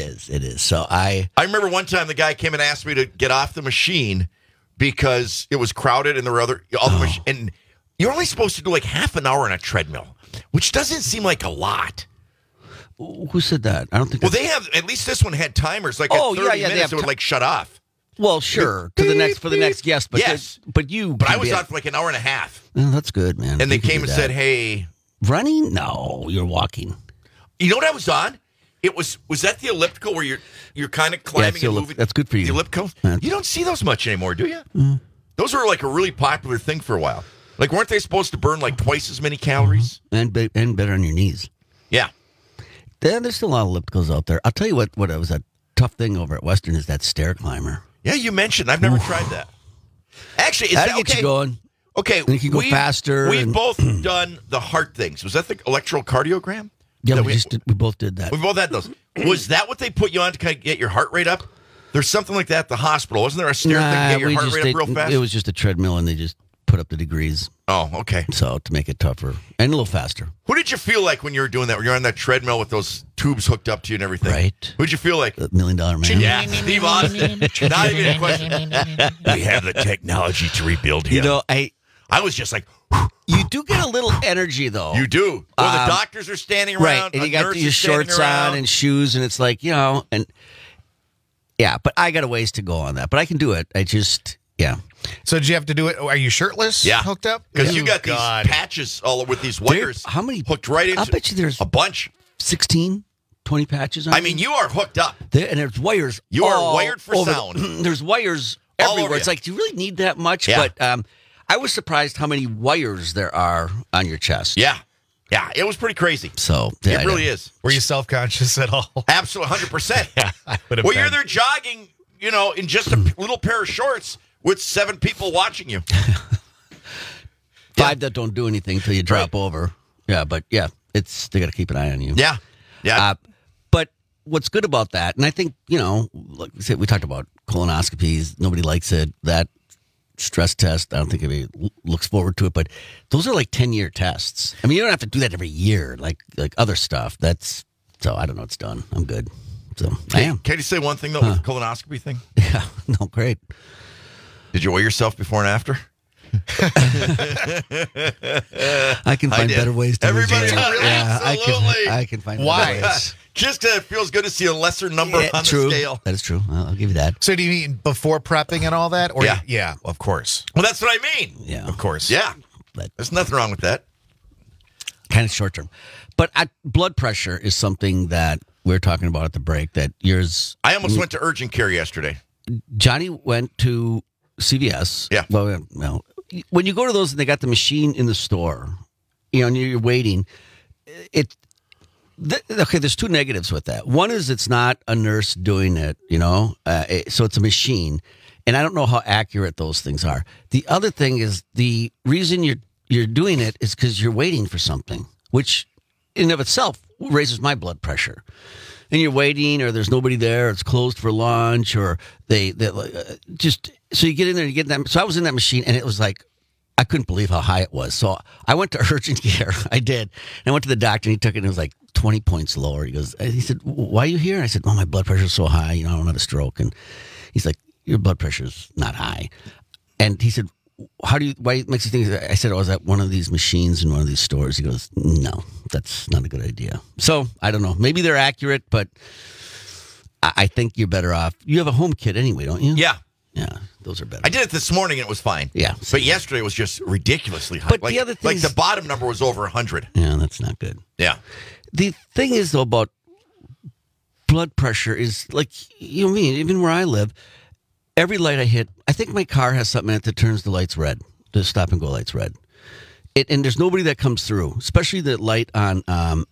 So I remember one time the guy came and asked me to get off the machine because it was crowded and there were other and you're only supposed to do like half an hour on a treadmill, which doesn't seem like a lot. Who said that? I don't think. Well, they have at least this one had timers. Like at 30 minutes, it would like shut off. Well, sure, for the next guest, but yes, but I was on for like an hour and a half. Oh, that's good, man. And they came and said, "Hey, running? No, you're walking." You know what I was on? It was that the elliptical where you're kind of climbing and moving? That's good for you. The elliptical? You don't see those much anymore, do you? Those were like a really popular thing for a while. Like, weren't they supposed to burn like twice as many calories? And better on your knees. Yeah. There's still a lot of ellipticals out there. I'll tell you what was a tough thing over at Western is that stair climber. Yeah, you mentioned. I've never tried that. Actually, that'll get you going. Okay, and you can go faster. We've both done the heart things. Was that the electrocardiogram? Yeah, we both did that. We both had those. Was that what they put you on to kind of get your heart rate up? There's something like that at the hospital. Wasn't there a stair thing to get your heart rate up real fast? It was just a treadmill, and they just put up the degrees. Oh, okay. So to make it tougher and a little faster. Who did you feel like when you were doing that? When you're on that treadmill with those tubes hooked up to you and everything? Right. Who'd you feel like? $1 Million Man. Yeah, Steve Austin. Not even a question. We have the technology to rebuild him. You know, I was just like, you do get a little energy, though. You do. Well, the doctors are standing around. Right, and you got your shorts on and shoes, and it's like, and yeah, but I got a ways to go on that. But I can do it. Yeah. So did you have to do it? Are you shirtless? Yeah. Hooked up? Because you got these patches all with these wires. How many? Hooked right into? I bet you there's a bunch. 16, 20 patches on I mean, you are hooked up. And there's wires. You are wired for sound. There's wires everywhere. It's like, do you really need that much? Yeah. But I was surprised how many wires there are on your chest. Yeah. Yeah, it was pretty crazy. So it really is. Were you self-conscious at all? Absolutely, 100%. Yeah, I would have. Well, you're there jogging, in just a little pair of shorts with 7 people watching you. 5 that don't do anything till you drop over. Yeah, but they got to keep an eye on you. Yeah, yeah. But what's good about that, and I think like we said, we talked about colonoscopies. Nobody likes it. That stress test, I don't think anybody looks forward to it. But those are like 10-year tests. I mean, you don't have to do that every year, like other stuff. So I don't know. It's done. I'm good. So I am. Can you say one thing though with the colonoscopy thing? Yeah. No, great. Did you weigh yourself before and after? I can find better ways to Everybody, lose weight. Yeah, absolutely. I can find Why? better ways. Just because it feels good to see a lesser number on the scale. That is true. I'll give you that. So do you mean before prepping and all that? Or yeah, of course. Well, that's what I mean. Yeah. Of course. Yeah. But there's nothing wrong with that. Kind of short term. But blood pressure is something that we're talking about at the break. That yours. I almost went to urgent care yesterday. Johnny went to CVS. Yeah. Well, when you go to those and they got the machine in the store, and you're waiting, okay, there's two negatives with that. One is it's not a nurse doing it, so it's a machine. And I don't know how accurate those things are. The other thing is the reason you're doing it is because you're waiting for something, which in and of itself raises my blood pressure. And you're waiting, or there's nobody there, or it's closed for lunch, or they just so you get in there and you get in that. So I was in that machine, and it was like I couldn't believe how high it was. So I went to urgent care. I did. And I went to the doctor, and he took it, and it was like 20 points lower. He said, "Why are you here?" And I said, "Oh, my blood pressure is so high. I don't have a stroke." And he's like, "Your blood pressure is not high." And he said, why makes you think? I said, I was at one of these machines in one of these stores. He goes, "No, that's not a good idea." So I don't know. Maybe they're accurate, but I think you're better off. You have a home kit anyway, don't you? Yeah. Yeah, those are better. I did it this morning and it was fine. Yeah. But yesterday was just ridiculously high. But the other thing, the bottom number was over 100. Yeah, that's not good. Yeah. The thing is, though, about blood pressure is like, even where I live, every light I hit, I think my car has something in it that turns the lights red, the stop and go lights red. And there's nobody that comes through, especially the light on on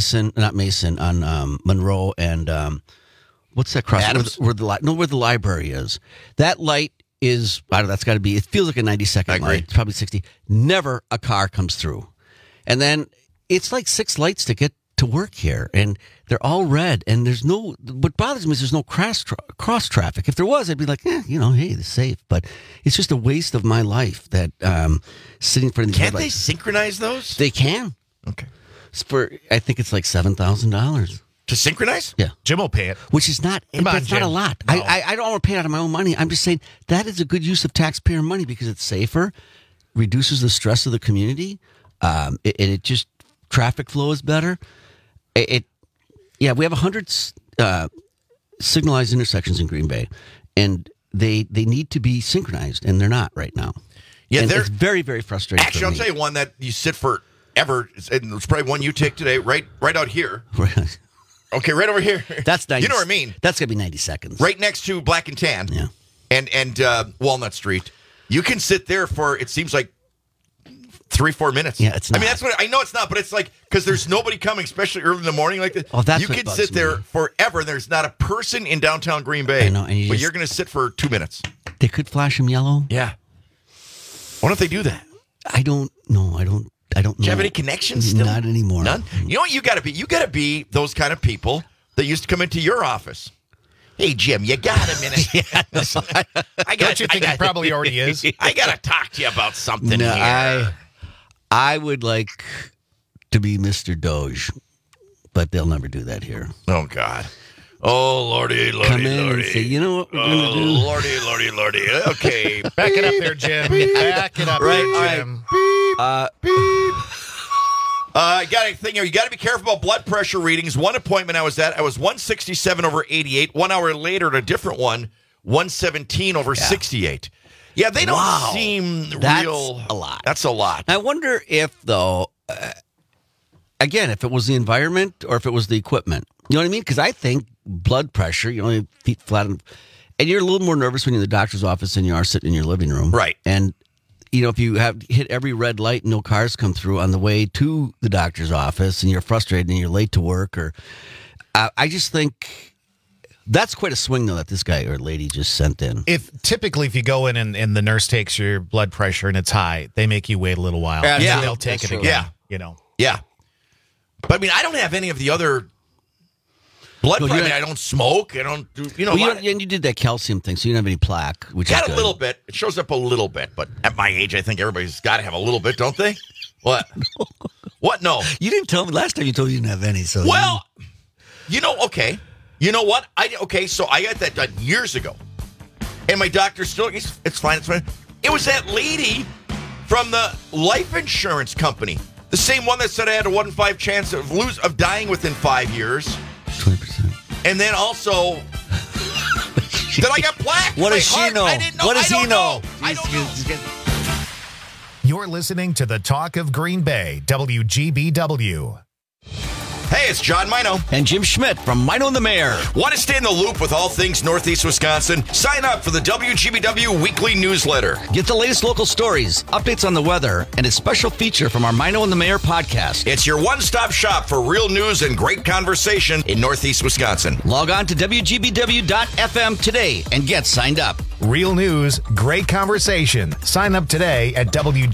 Monroe and what's that cross? Adams? Where the library is. That light is, I don't know, that's got to be, it feels like a 90-second light. It's probably 60. Never a car comes through. And then it's like 6 lights to get to work here, and they're all red, and what bothers me is there's no cross traffic. If there was, I'd be like, hey, it's safe, but it's just a waste of my life that sitting for these Can't red they lights. synchronize those? They can. Okay. I think it's like $7,000. To synchronize? Yeah. Jim will pay it. Which is not, that's not a lot. No. I don't want to pay it out of my own money. I'm just saying that is a good use of taxpayer money because it's safer, reduces the stress of the community, and it just, traffic flow is better. We have 100 signalized intersections in Green Bay, and they need to be synchronized, and they're not right now. Yeah, and it's very, very frustrating. Actually, for I'll me. tell you one that you sit for ever, and it's probably one you take today, right out here. Okay, right over here. That's 90. You know what I mean? That's gonna be 90 seconds. Right next to Black and Tan. Yeah. And Walnut Street. You can sit there for, it seems like, 3-4 minutes. Yeah, it's not. I mean, that's what I know it's not, but it's like because there's nobody coming, especially early in the morning like this. Oh, that's you what can bugs sit there me. forever. There's not a person in downtown Green Bay. I know, and but you're going to sit for 2 minutes. They could flash them yellow. Yeah. Why don't they do that? I don't know. I don't know. Do you have any connections still? Not anymore. None? You know what you got to be? You got to be those kind of people that used to come into your office. Hey, Jim, you got a minute? Listen, Don't you think he probably already is? I got to talk to you about something No, here. I would like to be Mr. Doge, but they'll never do that here. Oh, God. Oh, Lordy, Lordy, Come in Lordy. and say, you know what we're going to do? Lordy, Lordy, Lordy. Okay. Back it up there, Jim. Back it up there, Jim. I got a thing here. You got to be careful about blood pressure readings. One appointment I was at, I was 167/88. 1 hour later at a different one, 117/68. Yeah, they don't seem That's real. a lot. That's a lot. I wonder if, though, again, if it was the environment or if it was the equipment. You know what I mean? Because I think blood pressure, feet flat, and you're a little more nervous when you're in the doctor's office than you are sitting in your living room. Right. And, if you have hit every red light and no cars come through on the way to the doctor's office and you're frustrated and you're late to work, or I just think that's quite a swing, though, that this guy or lady just sent in. If you go in and the nurse takes your blood pressure and it's high, they make you wait a little while. Yeah, And they'll take that's it true. again. Yeah. Yeah. But I mean, I don't have any of the other blood No, pressure. you're- I don't smoke. I don't do, Well, and you did that calcium thing, so you don't have any plaque, which got is a good. little bit. It shows up a little bit, but at my age, I think everybody's got to have a little bit, don't they? What? What? No. You didn't tell me last time. You told me you didn't have any. So Well, okay. You know what? So I got that done years ago. And my doctor still, it's fine, it's fine. It was that lady from the life insurance company. The same one that said I had a 1 in 5 chance of dying within 5 years. 20%. And then also that I got plaque. What in does my she heart. know? I didn't know. What does I he don't know? I don't know. You're listening to the Talk of Green Bay, WGBW. Hey, it's John Mino. And Jim Schmidt from Mino and the Mayor. Want to stay in the loop with all things Northeast Wisconsin? Sign up for the WGBW weekly newsletter. Get the latest local stories, updates on the weather, and a special feature from our Mino and the Mayor podcast. It's your one-stop shop for real news and great conversation in Northeast Wisconsin. Log on to WGBW.FM today and get signed up. Real news, great conversation. Sign up today at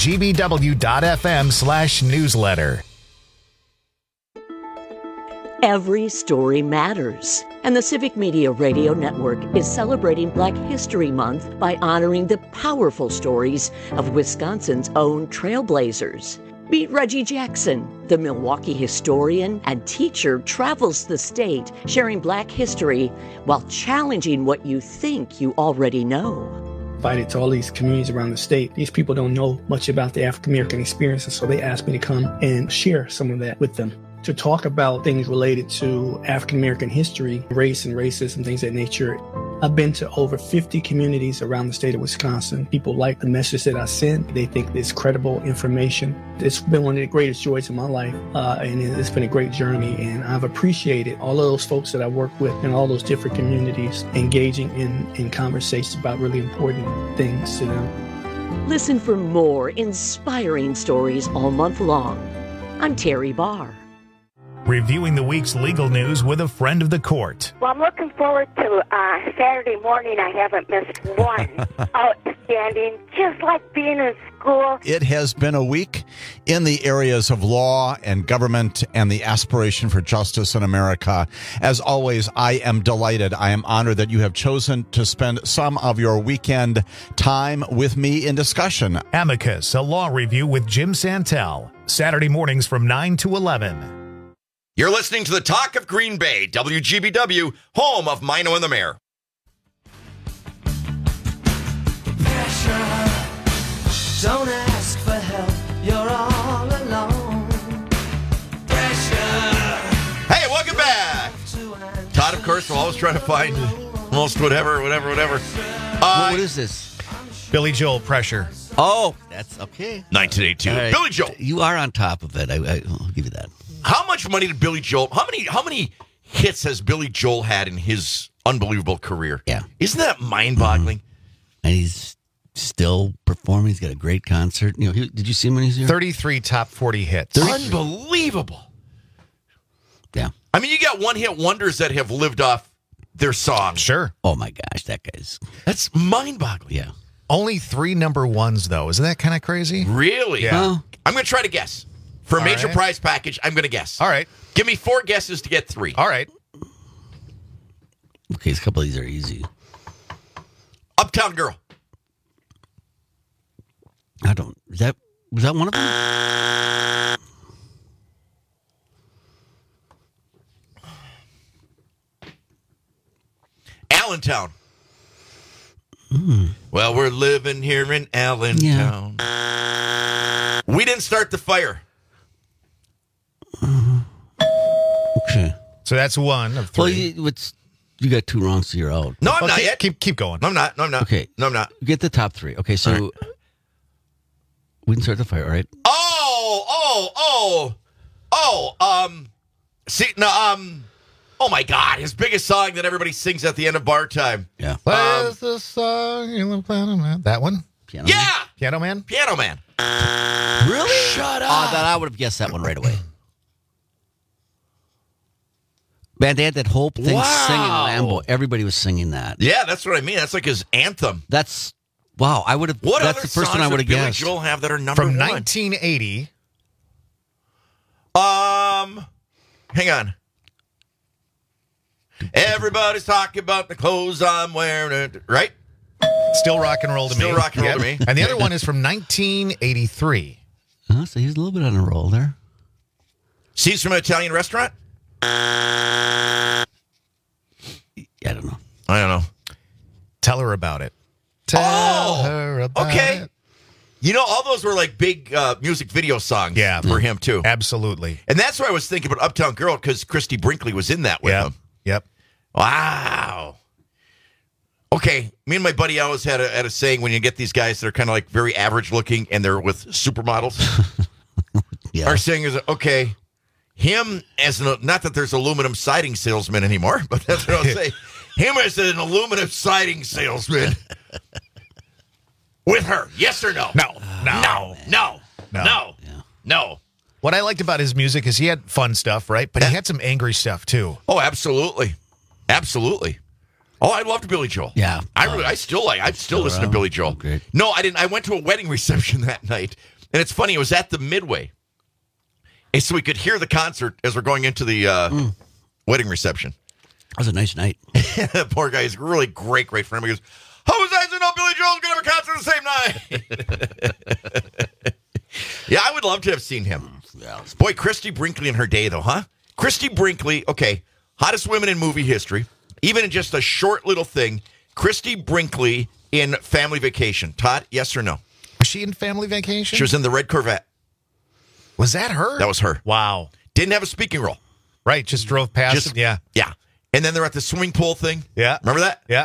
WGBW.FM/newsletter. Every story matters. And the Civic Media Radio Network is celebrating Black History Month by honoring the powerful stories of Wisconsin's own trailblazers. Meet Reggie Jackson, the Milwaukee historian and teacher, travels the state sharing Black history while challenging what you think you already know. Invited to all these communities around the state. These people don't know much about the African American experience, and so they asked me to come and share some of that with them. To talk about things related to African American history, race and racism, things of that nature. I've been to over 50 communities around the state of Wisconsin. People like the message that I sent. They think it's credible information. It's been one of the greatest joys of my life, and it's been a great journey. And I've appreciated all of those folks that I work with in all those different communities engaging in conversations about really important things to them. Listen for more inspiring stories all month long. I'm Terry Barr. Reviewing the week's legal news with a friend of the court. Well, I'm looking forward to Saturday morning. I haven't missed one. Outstanding, just like being in school. It has been a week in the areas of law and government and the aspiration for justice in America. As always, I am delighted. I am honored that you have chosen to spend some of your weekend time with me in discussion. Amicus, a law review with Jim Santel. Saturday mornings from 9 to 11. You're listening to the Talk of Green Bay, WGBW, home of Mino and the Mayor. Pressure. Don't ask for help. You're all alone. Pressure. Hey, welcome back. Todd, of course, will always try to find most whatever. What is this? Billy Joel, Pressure. Oh, that's okay. 1982. Right. Billy Joel. You are on top of it. I'll give you that. How much money did Billy Joel? How many hits has Billy Joel had in his unbelievable career? Yeah, isn't that mind-boggling? And he's still performing. He's got a great concert. You know, did you see him when he's here? 33 top 40 hits. Unbelievable. Yeah. I mean, you got one-hit wonders that have lived off their songs. Sure. Oh my gosh, that's mind-boggling. Yeah. Only 3 number ones though. Isn't that kind of crazy? Really? Yeah. Well, I'm going to try to guess. For a major prize package, I'm going to guess. All right. Give me 4 guesses to get 3. All right. Okay, a couple of these are easy. Uptown Girl. Was that one of them? Allentown. Well, we're living here in Allentown. Yeah. We didn't start the fire. Okay. So that's one of 3. Well, you got 2 wrong, so you're out. No, I'm not yet. Keep going. No, I'm not. Okay. No, I'm not. Get the top 3. Okay, so right. We didn't start the fire, all right? Oh my God, his biggest song that everybody sings at the end of bar time. Yeah. Where's the song in the Piano Man? That one? Piano yeah! Man? Piano Man? Piano Man. Really? Shut up. I would have guessed that one right away. Man, they had that whole thing singing Lambo. Everybody was singing that. Yeah, that's what I mean. That's like his anthem. Wow, I would have. What that's other the first one I would have Billy guessed. Joel have that are number From 1? 1980. Hang on. Everybody's talking about the clothes I'm wearing, right? Still rock and roll to me. Still rock and roll to me. And the other one is from 1983. So he's a little bit on a roll there. She's from an Italian restaurant? I don't know. Tell her about it. Tell her about it. You know, all those were like big music video songs for him, too. Absolutely. And that's why I was thinking about Uptown Girl, because Christy Brinkley was in that with him. Yep. Wow. Okay, me and my buddy always had a saying when you get these guys that are kind of like very average looking and they're with supermodels. Yeah. Our saying is, okay, him as not that there's aluminum siding salesman anymore, but that's what I'll say. Him as an aluminum siding salesman with her, yes or no? No. What I liked about his music is he had fun stuff, right? But he had some angry stuff too. Oh, absolutely. Oh, I loved Billy Joel. Yeah. I still listen to Billy Joel. Great. No, I didn't. I went to a wedding reception that night, and it's funny. It was at the Midway, and so we could hear the concert as we're going into the wedding reception. That was a nice night. That poor guy is really great friend. He goes, "How was I to know Billy Joel's going to have a concert the same night?" Yeah, I would love to have seen him. Boy, Christy Brinkley in her day, though, huh? Christy Brinkley, okay, hottest women in movie history. Even in just a short little thing, Christy Brinkley in Family Vacation. Todd, yes or no? Was she in Family Vacation? She was in the red Corvette. Was that her? That was her. Wow. Didn't have a speaking role. Right, just drove past it. Yeah. Yeah. And then they're at the swimming pool thing. Yeah. Remember that? Yeah.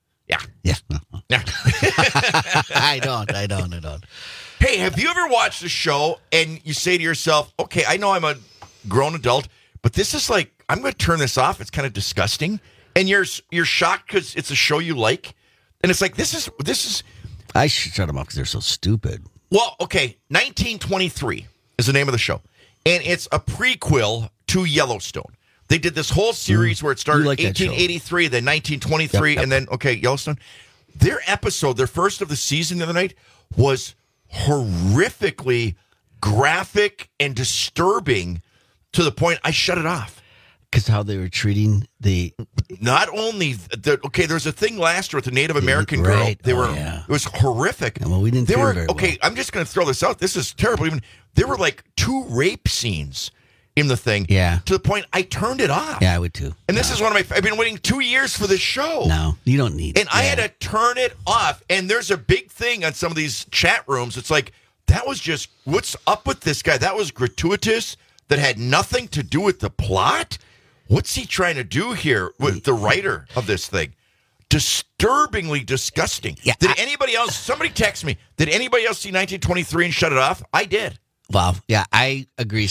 I don't. Hey, have you ever watched a show and you say to yourself, okay, I know I'm a grown adult, but this is like, I'm going to turn this off. It's kind of disgusting. And you're shocked because it's a show you like. And it's like, this is. I should shut them off because they're so stupid. Well, okay, 1923 is the name of the show. And it's a prequel to Yellowstone. They did this whole series where it started in 1883, then 1923, and then, Yellowstone. Their first of the season the other night, was horrifically graphic and disturbing to the point I shut it off. Because how they were treating the... Not only... there's a thing last year with the Native American girl. Right. It was horrific. Yeah, well, we didn't feel very well. I'm just going to throw this out. This is terrible. Even there were like 2 rape scenes in the thing. Yeah. To the point I turned it off. Yeah, I would too. And this is one of my... I've been waiting 2 years for this show. No, you don't need it. And I had to turn it off. And there's a big thing on some of these chat rooms. It's like, that was just... What's up with this guy? That was gratuitous. That had nothing to do with the plot. What's he trying to do here with the writer of this thing? Disturbingly disgusting. Yeah, did anybody else... Somebody text me. Did anybody else see 1923 and shut it off? I did. Wow. Yeah, I agree.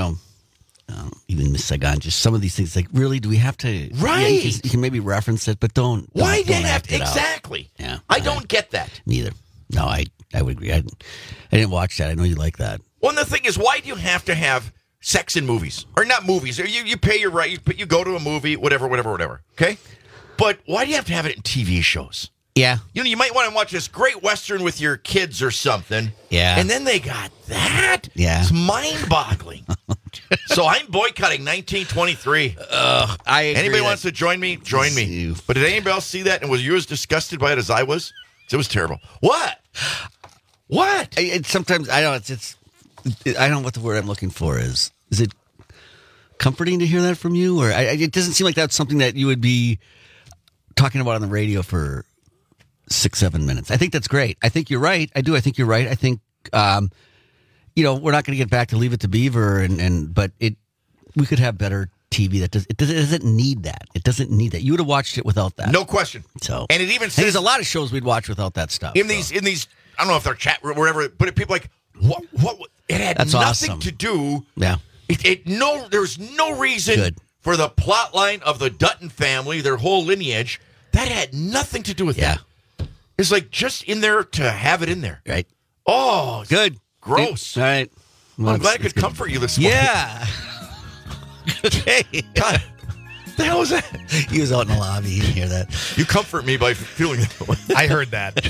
Even Miss Saigon, just some of these things, like, really, do we have to... Right. Yeah, you can maybe reference it, but don't... Why don't act exactly? Yeah. I don't get that. Neither. No, I would agree. I didn't watch that. I know you like that. Well, and the thing is, why do you have to have sex in movies? Or not movies. You pay your right. You go to a movie, whatever. Okay? But why do you have to have it in TV shows? Yeah. You might want to watch this great Western with your kids or something. Yeah. And then they got that? Yeah. It's mind-boggling. So I'm boycotting 1923. I agree. Anybody wants to join me? Join me. But did anybody else see that? And was you as disgusted by it as I was? It was terrible. What? Sometimes, I don't know, I don't know what the word I'm looking for is. Is it comforting to hear that from you? Or it doesn't seem like that's something that you would be talking about on the radio for 6-7 minutes. I think that's great. I think you're right. I do. I think you're right. I think, we're not going to get back to Leave It to Beaver, but we could have better TV that doesn't need that. It doesn't need that. You would have watched it without that. No question. So, and it even says there's a lot of shows we'd watch without that stuff. In these, I don't know if they're chat or wherever, but people like, what? It had That's nothing awesome. to do. Yeah. There's no reason for the plot line of the Dutton family, their whole lineage. That had nothing to do with that. It's like just in there to have it in there. Right. Oh, good. Gross. All right. Well, I'm glad I could comfort you this morning. Yeah. Okay. God, the hell was that? He was out in the lobby. He didn't hear that. You comfort me by feeling that way. I heard that.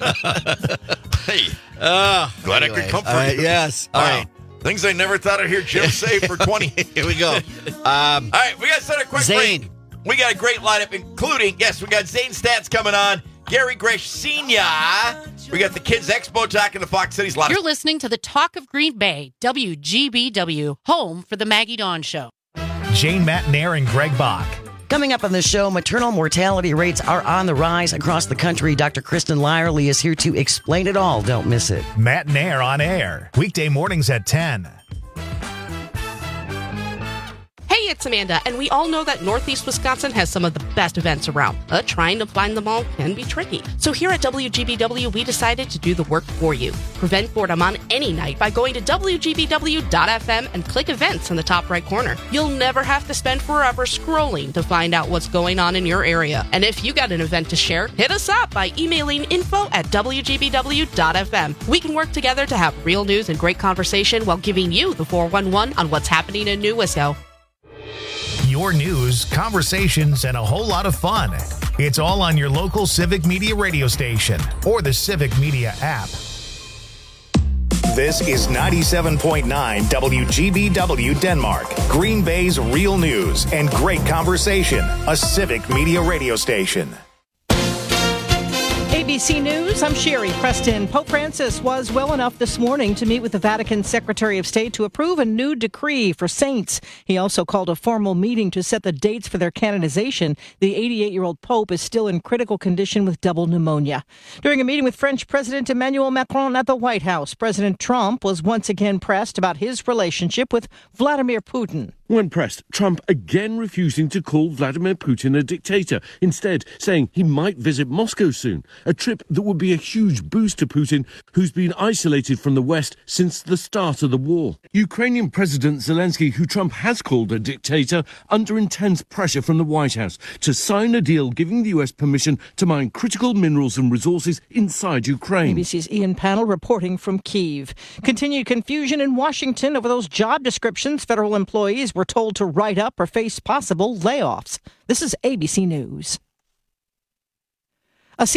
Hey. Glad anyway, I could comfort you. Yes. Wow. All right. Things I never thought I'd hear Jim say for 20. Here we go. All right, we got to set a quick Zane. break. We got a great lineup, including, we got Zane Stats coming on. Gary Gresh Senior. We got the Kids Expo talking the Fox Cities. You're listening to the Talk of Green Bay, WGBW, home for the Maggie Dawn Show. Jane Matnair and Greg Bach. Coming up on the show, maternal mortality rates are on the rise across the country. Dr. Kristen Lyerly is here to explain it all. Don't miss it. Matnair on air, weekday mornings at 10. Hey, it's it's Amanda, and we all know that Northeast Wisconsin has some of the best events around, but trying to find them all can be tricky. So here at WGBW, we decided to do the work for you. Prevent boredom on any night by going to WGBW.FM and click events in the top right corner. You'll never have to spend forever scrolling to find out what's going on in your area. And if you got an event to share, hit us up by emailing info@WGBW.FM. We can work together to have real news and great conversation while giving you the 411 on what's happening in New Wisco. Your news, conversations, and a whole lot of fun. It's all on your local Civic Media radio station or the Civic Media app. This is 97.9 WGBW Denmark, Green Bay's real news and great conversation, a Civic Media radio station. ABC News, I'm Sherry Preston. Pope Francis was well enough this morning to meet with the Vatican Secretary of State to approve a new decree for saints. He also called a formal meeting to set the dates for their canonization. The 88-year-old Pope is still in critical condition with double pneumonia. During a meeting with French President Emmanuel Macron at the White House, President Trump was once again pressed about his relationship with Vladimir Putin. When pressed, Trump again refusing to call Vladimir Putin a dictator, instead saying he might visit Moscow soon, a trip that would be a huge boost to Putin, who's been isolated from the West since the start of the war. Ukrainian President Zelensky, who Trump has called a dictator, under intense pressure from the White House to sign a deal giving the US permission to mine critical minerals and resources inside Ukraine. ABC's Ian Pannell reporting from Kyiv. Continued confusion in Washington over those job descriptions federal employees were told to write up or face possible layoffs. This is ABC News.